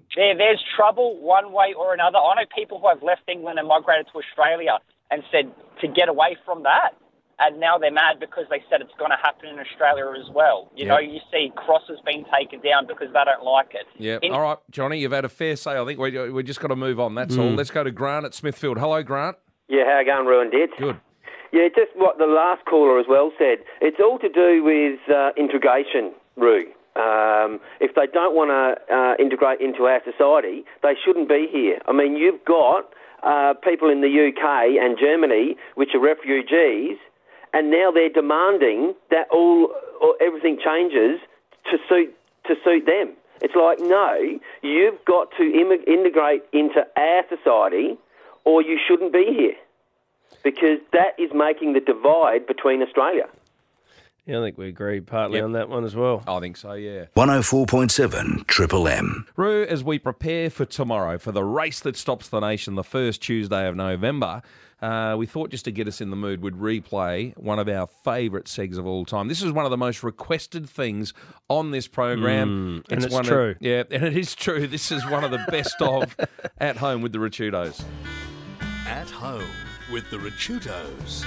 there, there's trouble one way or another. I know people who have left England and migrated to Australia and said to get away from that, and now they're mad because they said it's going to happen in Australia as well. You Yep. know, you see crosses being taken down because they don't like it. Yeah. In- All right, Johnny, you've had a fair say. I think we we just got to move on. That's all. Mm. Let's go to Grant at Smithfield. Hello, Grant. Yeah, how you going, Ruin Dits? Good. Yeah, just what the last caller as well said. It's all to do with uh, integration, Roo. Um, if they don't want to uh, integrate into our society, they shouldn't be here. I mean, you've got uh, people in the U K and Germany which are refugees, and now they're demanding that all or everything changes to suit to suit them. It's like, no, you've got to Im- integrate into our society, or you shouldn't be here, because that is making the divide between Australia. Yeah, I think we agree partly Yep. on that one as well. I think so, yeah. one oh four point seven Triple M. Roo, as we prepare for tomorrow, for the race that stops the nation, the first Tuesday of November, uh, we thought just to get us in the mood, we'd replay one of our favourite segs of all time. This is one of the most requested things on this program. Mm, and it's one true. Of, yeah, and it is true. This is one of the best of At Home with the Richutos. At Home with the Richutos.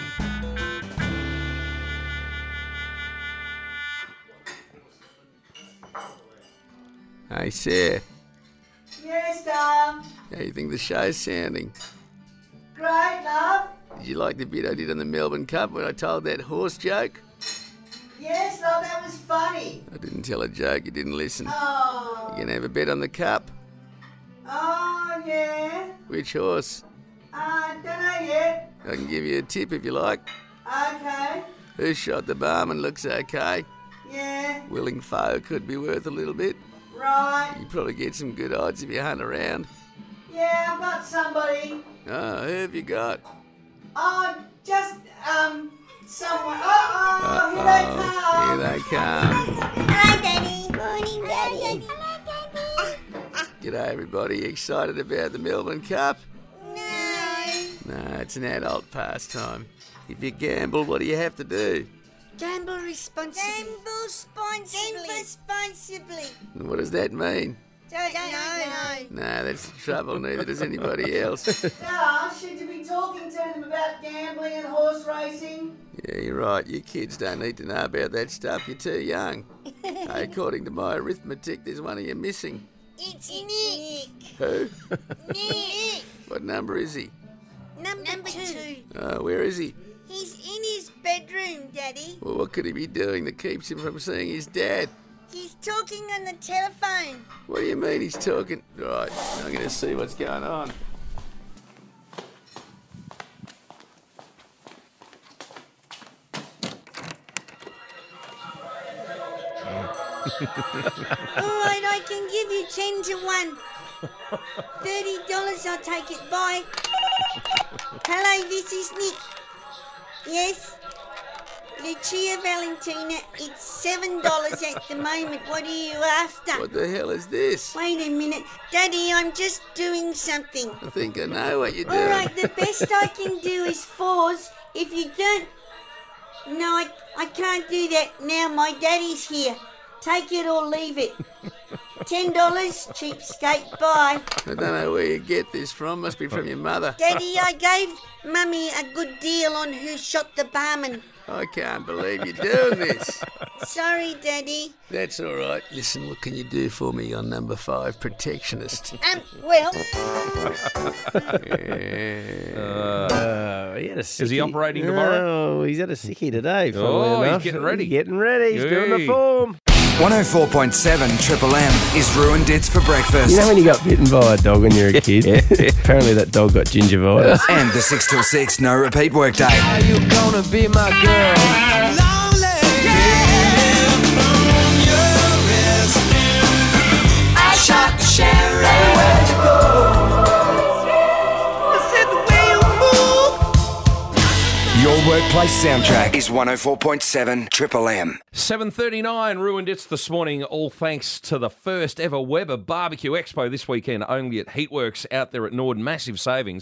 Hey, Sarah, Yes, Dom. how you think the show's sounding? Great, love. Did you like the bit I did on the Melbourne Cup when I told that horse joke? Yes, love, that was funny. I didn't tell a joke, you didn't listen. Oh. You gonna have a bet on the Cup? Oh, yeah. Which horse? Uh, don't know yet. I can give you a tip if you like. Okay. Who shot the barman looks okay. Yeah. Willing foe could be worth a little bit. Right. You probably get some good odds if you hunt around. Yeah, I've got somebody. Oh, who have you got? Oh, just, um, someone. Uh-oh, here they come. Here they come. Hi, Daddy. Morning, Daddy. G'day, everybody. Excited about the Melbourne Cup? No. No, it's an adult pastime. If you gamble, what do you have to do? Gamble responsibly. Gamble responsibly. Gamble responsibly. And what does that mean? Don't, Don't know. No, that's the trouble. Neither does anybody else. Dad, should you be talking to them about gambling and horse racing? Yeah, you're right. You kids don't need to know about that stuff. You're too young. Hey, according to my arithmetic, there's one of you missing. It's Nick. Who? Nick. What number is he? Number, Number two. two. Oh, where is he? He's in his bedroom, Daddy. Well, what could he be doing that keeps him from seeing his dad? He's talking on the telephone. What do you mean he's talking? Right, I'm going to see what's going on. All right, I can give you ten to one. Thirty dollars, I'll take it. Bye. Hello, this is Nick. Yes? Lucia Valentina, it's seven dollars at the moment. What are you after? What the hell is this? Wait a minute. Daddy, I'm just doing something. I think I know what you're doing. All right, the best I can do is fours. If you don't... No, I, I can't do that now. My daddy's here. Take it or leave it. Ten dollars, cheapskate. Bye. I don't know where you get this from. Must be from your mother. Daddy, I gave Mummy a good deal on who shot the barman. I can't believe you're doing this. Sorry, Daddy. That's all right. Listen, what can you do for me on number five, protectionist? Um, well... Uh, he had a Is he sickie. operating tomorrow? Oh, he's had a sickie today. Oh, funnily he's enough. getting ready. He's getting ready. He's doing the Hey. form. one oh four point seven Triple M is Ruined Dits for breakfast. You know when you got bitten by a dog when you were a kid? Apparently that dog got gingivitis. And the six till six no repeat workday. Are you gonna be my girl? I shot the sheriff. Your workplace soundtrack is one oh four point seven Triple M. seven thirty-nine Ruined It's this morning, all thanks to the first ever Weber Barbecue Expo this weekend, only at Heatworks out there at Nord. Massive savings.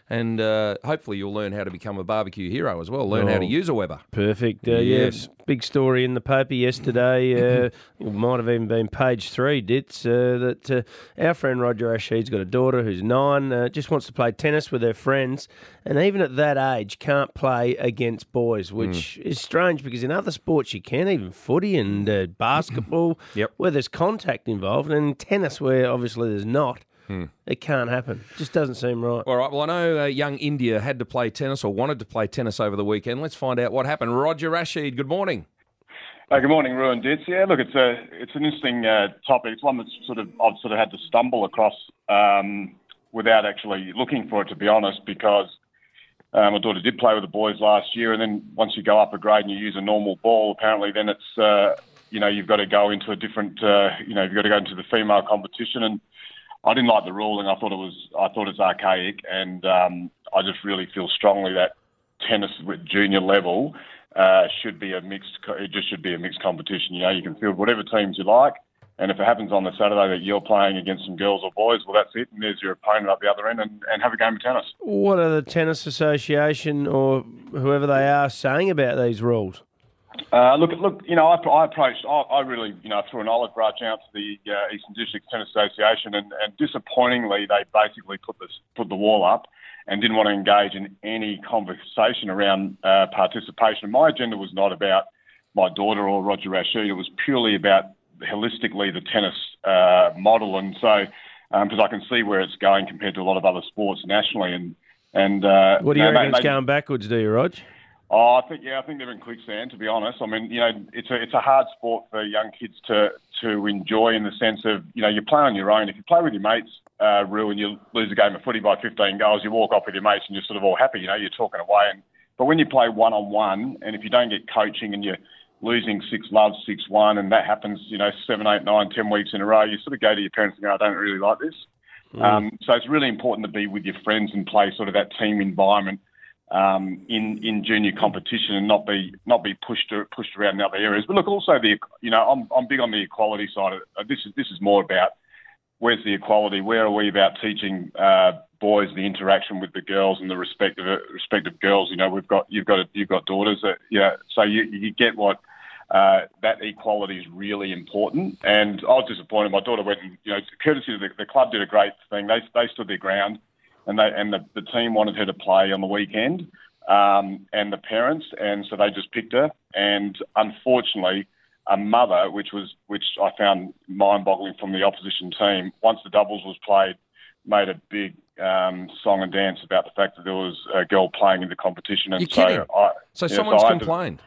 And uh, hopefully you'll learn how to become a barbecue hero as well. Learn how to Oh, use a Weber. Perfect. Uh, Yes. Yeah, big story in the paper yesterday. Uh, it might have even been page three, Dits, uh, that uh, our friend Roger Rashid's got a daughter who's nine, uh, just wants to play tennis with her friends, and even at that age can't play against boys, which is strange because in other sports you can, even footy and uh, basketball, Yep. where there's contact involved, and in tennis where obviously there's not. Hmm. It can't happen. Just doesn't seem right. All right, well, I know uh, young India had to play tennis or wanted to play tennis over the weekend. Let's find out what happened. Roger Rashid, good morning. Uh, good morning, Ru and Dits. Yeah, look, it's a it's an interesting uh, topic. It's one that's sort of I've sort of had to stumble across um, without actually looking for it, to be honest, because uh, my daughter did play with the boys last year, and then once you go up a grade and you use a normal ball, apparently then it's uh, you know you've got to go into a different uh, you know you've got to go into the female competition, and I didn't like the ruling. I thought it was I thought it's archaic, and um, I just really feel strongly that tennis at junior level uh, should be a mixed. It just should be a mixed competition. You know, you can field whatever teams you like, and if it happens on the Saturday that you're playing against some girls or boys, well, that's it, and there's your opponent up the other end, and, and have a game of tennis. What are the Tennis Association or whoever they are saying about these rules? Uh, look, look. You know, I, I approached. I, I really, you know, threw an olive branch out to the uh, Eastern District Tennis Association, and, and disappointingly, they basically put this put the wall up and didn't want to engage in any conversation around uh, participation. My agenda was not about my daughter or Roger Rashid. It was purely about holistically the tennis uh, model, and so because um, I can see where it's going compared to a lot of other sports nationally, and and uh, What do you no, reckon they- it's they- going backwards, do you, Rog? Oh, I think yeah, I think they're in quicksand. To be honest, I mean, you know, it's a it's a hard sport for young kids to to enjoy in the sense of you know you play on your own. If you play with your mates, uh, Rue, and you lose a game of footy by fifteen goals, you walk off with your mates and you're sort of all happy. You know, you're talking away. And but when you play one on one, and if you don't get coaching and you're losing six loves, six one, and that happens, you know, seven, eight, nine, ten weeks in a row, you sort of go to your parents and go, I don't really like this. Mm. Um, so it's really important to be with your friends and play sort of that team environment. Um, in, in junior competition and not be not be pushed pushed around in other areas. But look, also the you know I'm I'm big on the equality side. Of, this is this is more about where's the equality? Where are we about teaching uh, boys the interaction with the girls and the respect of respective girls? You know, we've got you've got you've got daughters that yeah. So you you get what uh, that equality is really important. And I was disappointed. My daughter went and you know courtesy of the, the club did a great thing. They they stood their ground. And they and the, the team wanted her to play on the weekend, um, and the parents, and so they just picked her. And unfortunately, a mother, which was which I found mind-boggling from the opposition team, once the doubles was played, made a big um, song and dance about the fact that there was a girl playing in the competition. And You're so, kidding. I, So yeah, someone's I had to- complained.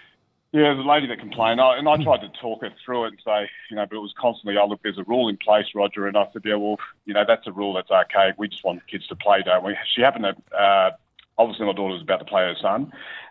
yeah, there's a lady that complained, I, and I tried to talk her through it and say, you know, but it was constantly, oh, look, there's a rule in place, Roger, and I said, yeah, well, you know, that's a rule that's archaic. We just want kids to play, don't we? She happened to, uh, obviously my daughter was about to play her son,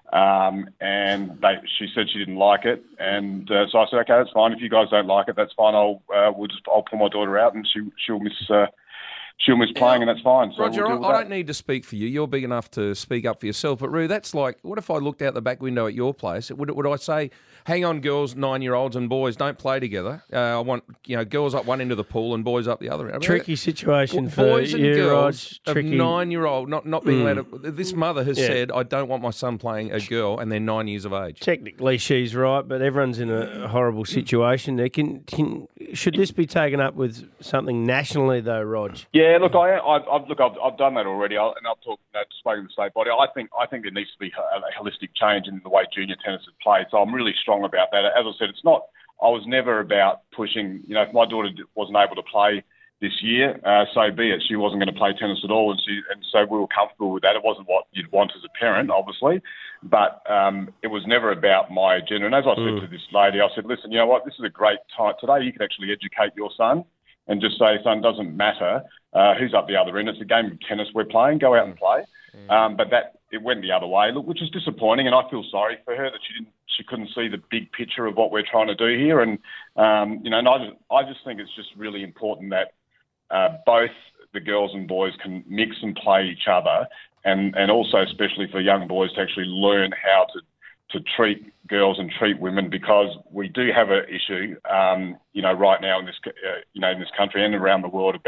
um, and they, she said she didn't like it, and uh, so I said, okay, that's fine. If you guys don't like it, that's fine. I'll uh, we'll just I'll pull my daughter out, and she she'll miss. Uh, She'll miss playing, and that's fine. So Roger, we'll I, deal with I that. don't need to speak for you. You're big enough to speak up for yourself. But, Roo, that's like, what if I looked out the back window at your place? Would, would I say, hang on, girls, nine-year-olds and boys, don't play together. Uh, I want, you know, girls up one end of the pool and boys up the other end. I mean, Tricky situation well, for boys and you, girls Rog. of Tricky. nine-year-old not, not being Mm. allowed to... This mother has Yeah. said, I don't want my son playing a girl, and they're nine years of age. Technically, she's right, but everyone's in a horrible situation. There can, can should this be taken up with something nationally, though, Rog? Yeah, look, I, I, I've look, I've, I've done that already, I'll, and I've talked, you know, spoken to the state body. I think, I think there needs to be a, a holistic change in the way junior tennis is played. So I'm really strong about that. As I said, it's not. I was never about pushing. You know, if my daughter wasn't able to play this year, uh, so be it. She wasn't going to play tennis at all, and she, and so we were comfortable with that. It wasn't what you'd want as a parent, obviously, but um, it was never about my agenda. And as I said Mm. to this lady, I said, listen, you know what? This is a great time today. You can actually educate your son and just say, son, doesn't matter uh, who's up the other end. It's a game of tennis we're playing. Go out and play. Um, but that it went the other way, look, which is disappointing, and I feel sorry for her that she didn't, she couldn't see the big picture of what we're trying to do here. And um, you know, and I just, I just think it's just really important that uh, both the girls and boys can mix and play each other, and and also especially for young boys to actually learn how to. to treat girls and treat women, because we do have an issue, um, you know, right now in this, uh, you know, in this country and around the world about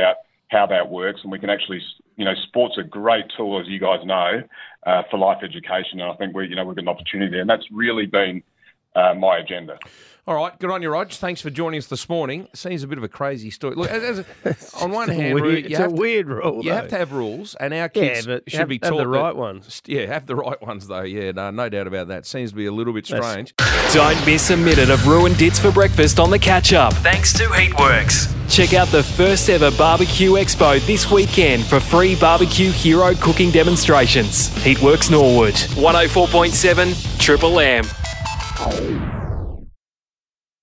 how that works, and we can actually, you know, sport's a great tool, as you guys know, uh, for life education, and I think we, you know, we've got an opportunity there, and that's really been uh, my agenda. All right, good on you, Rog. Thanks for joining us this morning. Seems a bit of a crazy story. Look, as, as, on one hand, weird, Roo, you it's have a to, weird rule. You though. have to have rules, and our kids yeah, but should have, be have taught the right that, ones. Yeah, have the right ones though. Yeah, no, no doubt about that. Seems to be a little bit strange. Don't miss a minute of Roo and Dits for breakfast on the catch up. Thanks to Heatworks. Check out the first ever Barbecue Expo this weekend for free barbecue hero cooking demonstrations. Heatworks Norwood, one oh four point seven Triple M.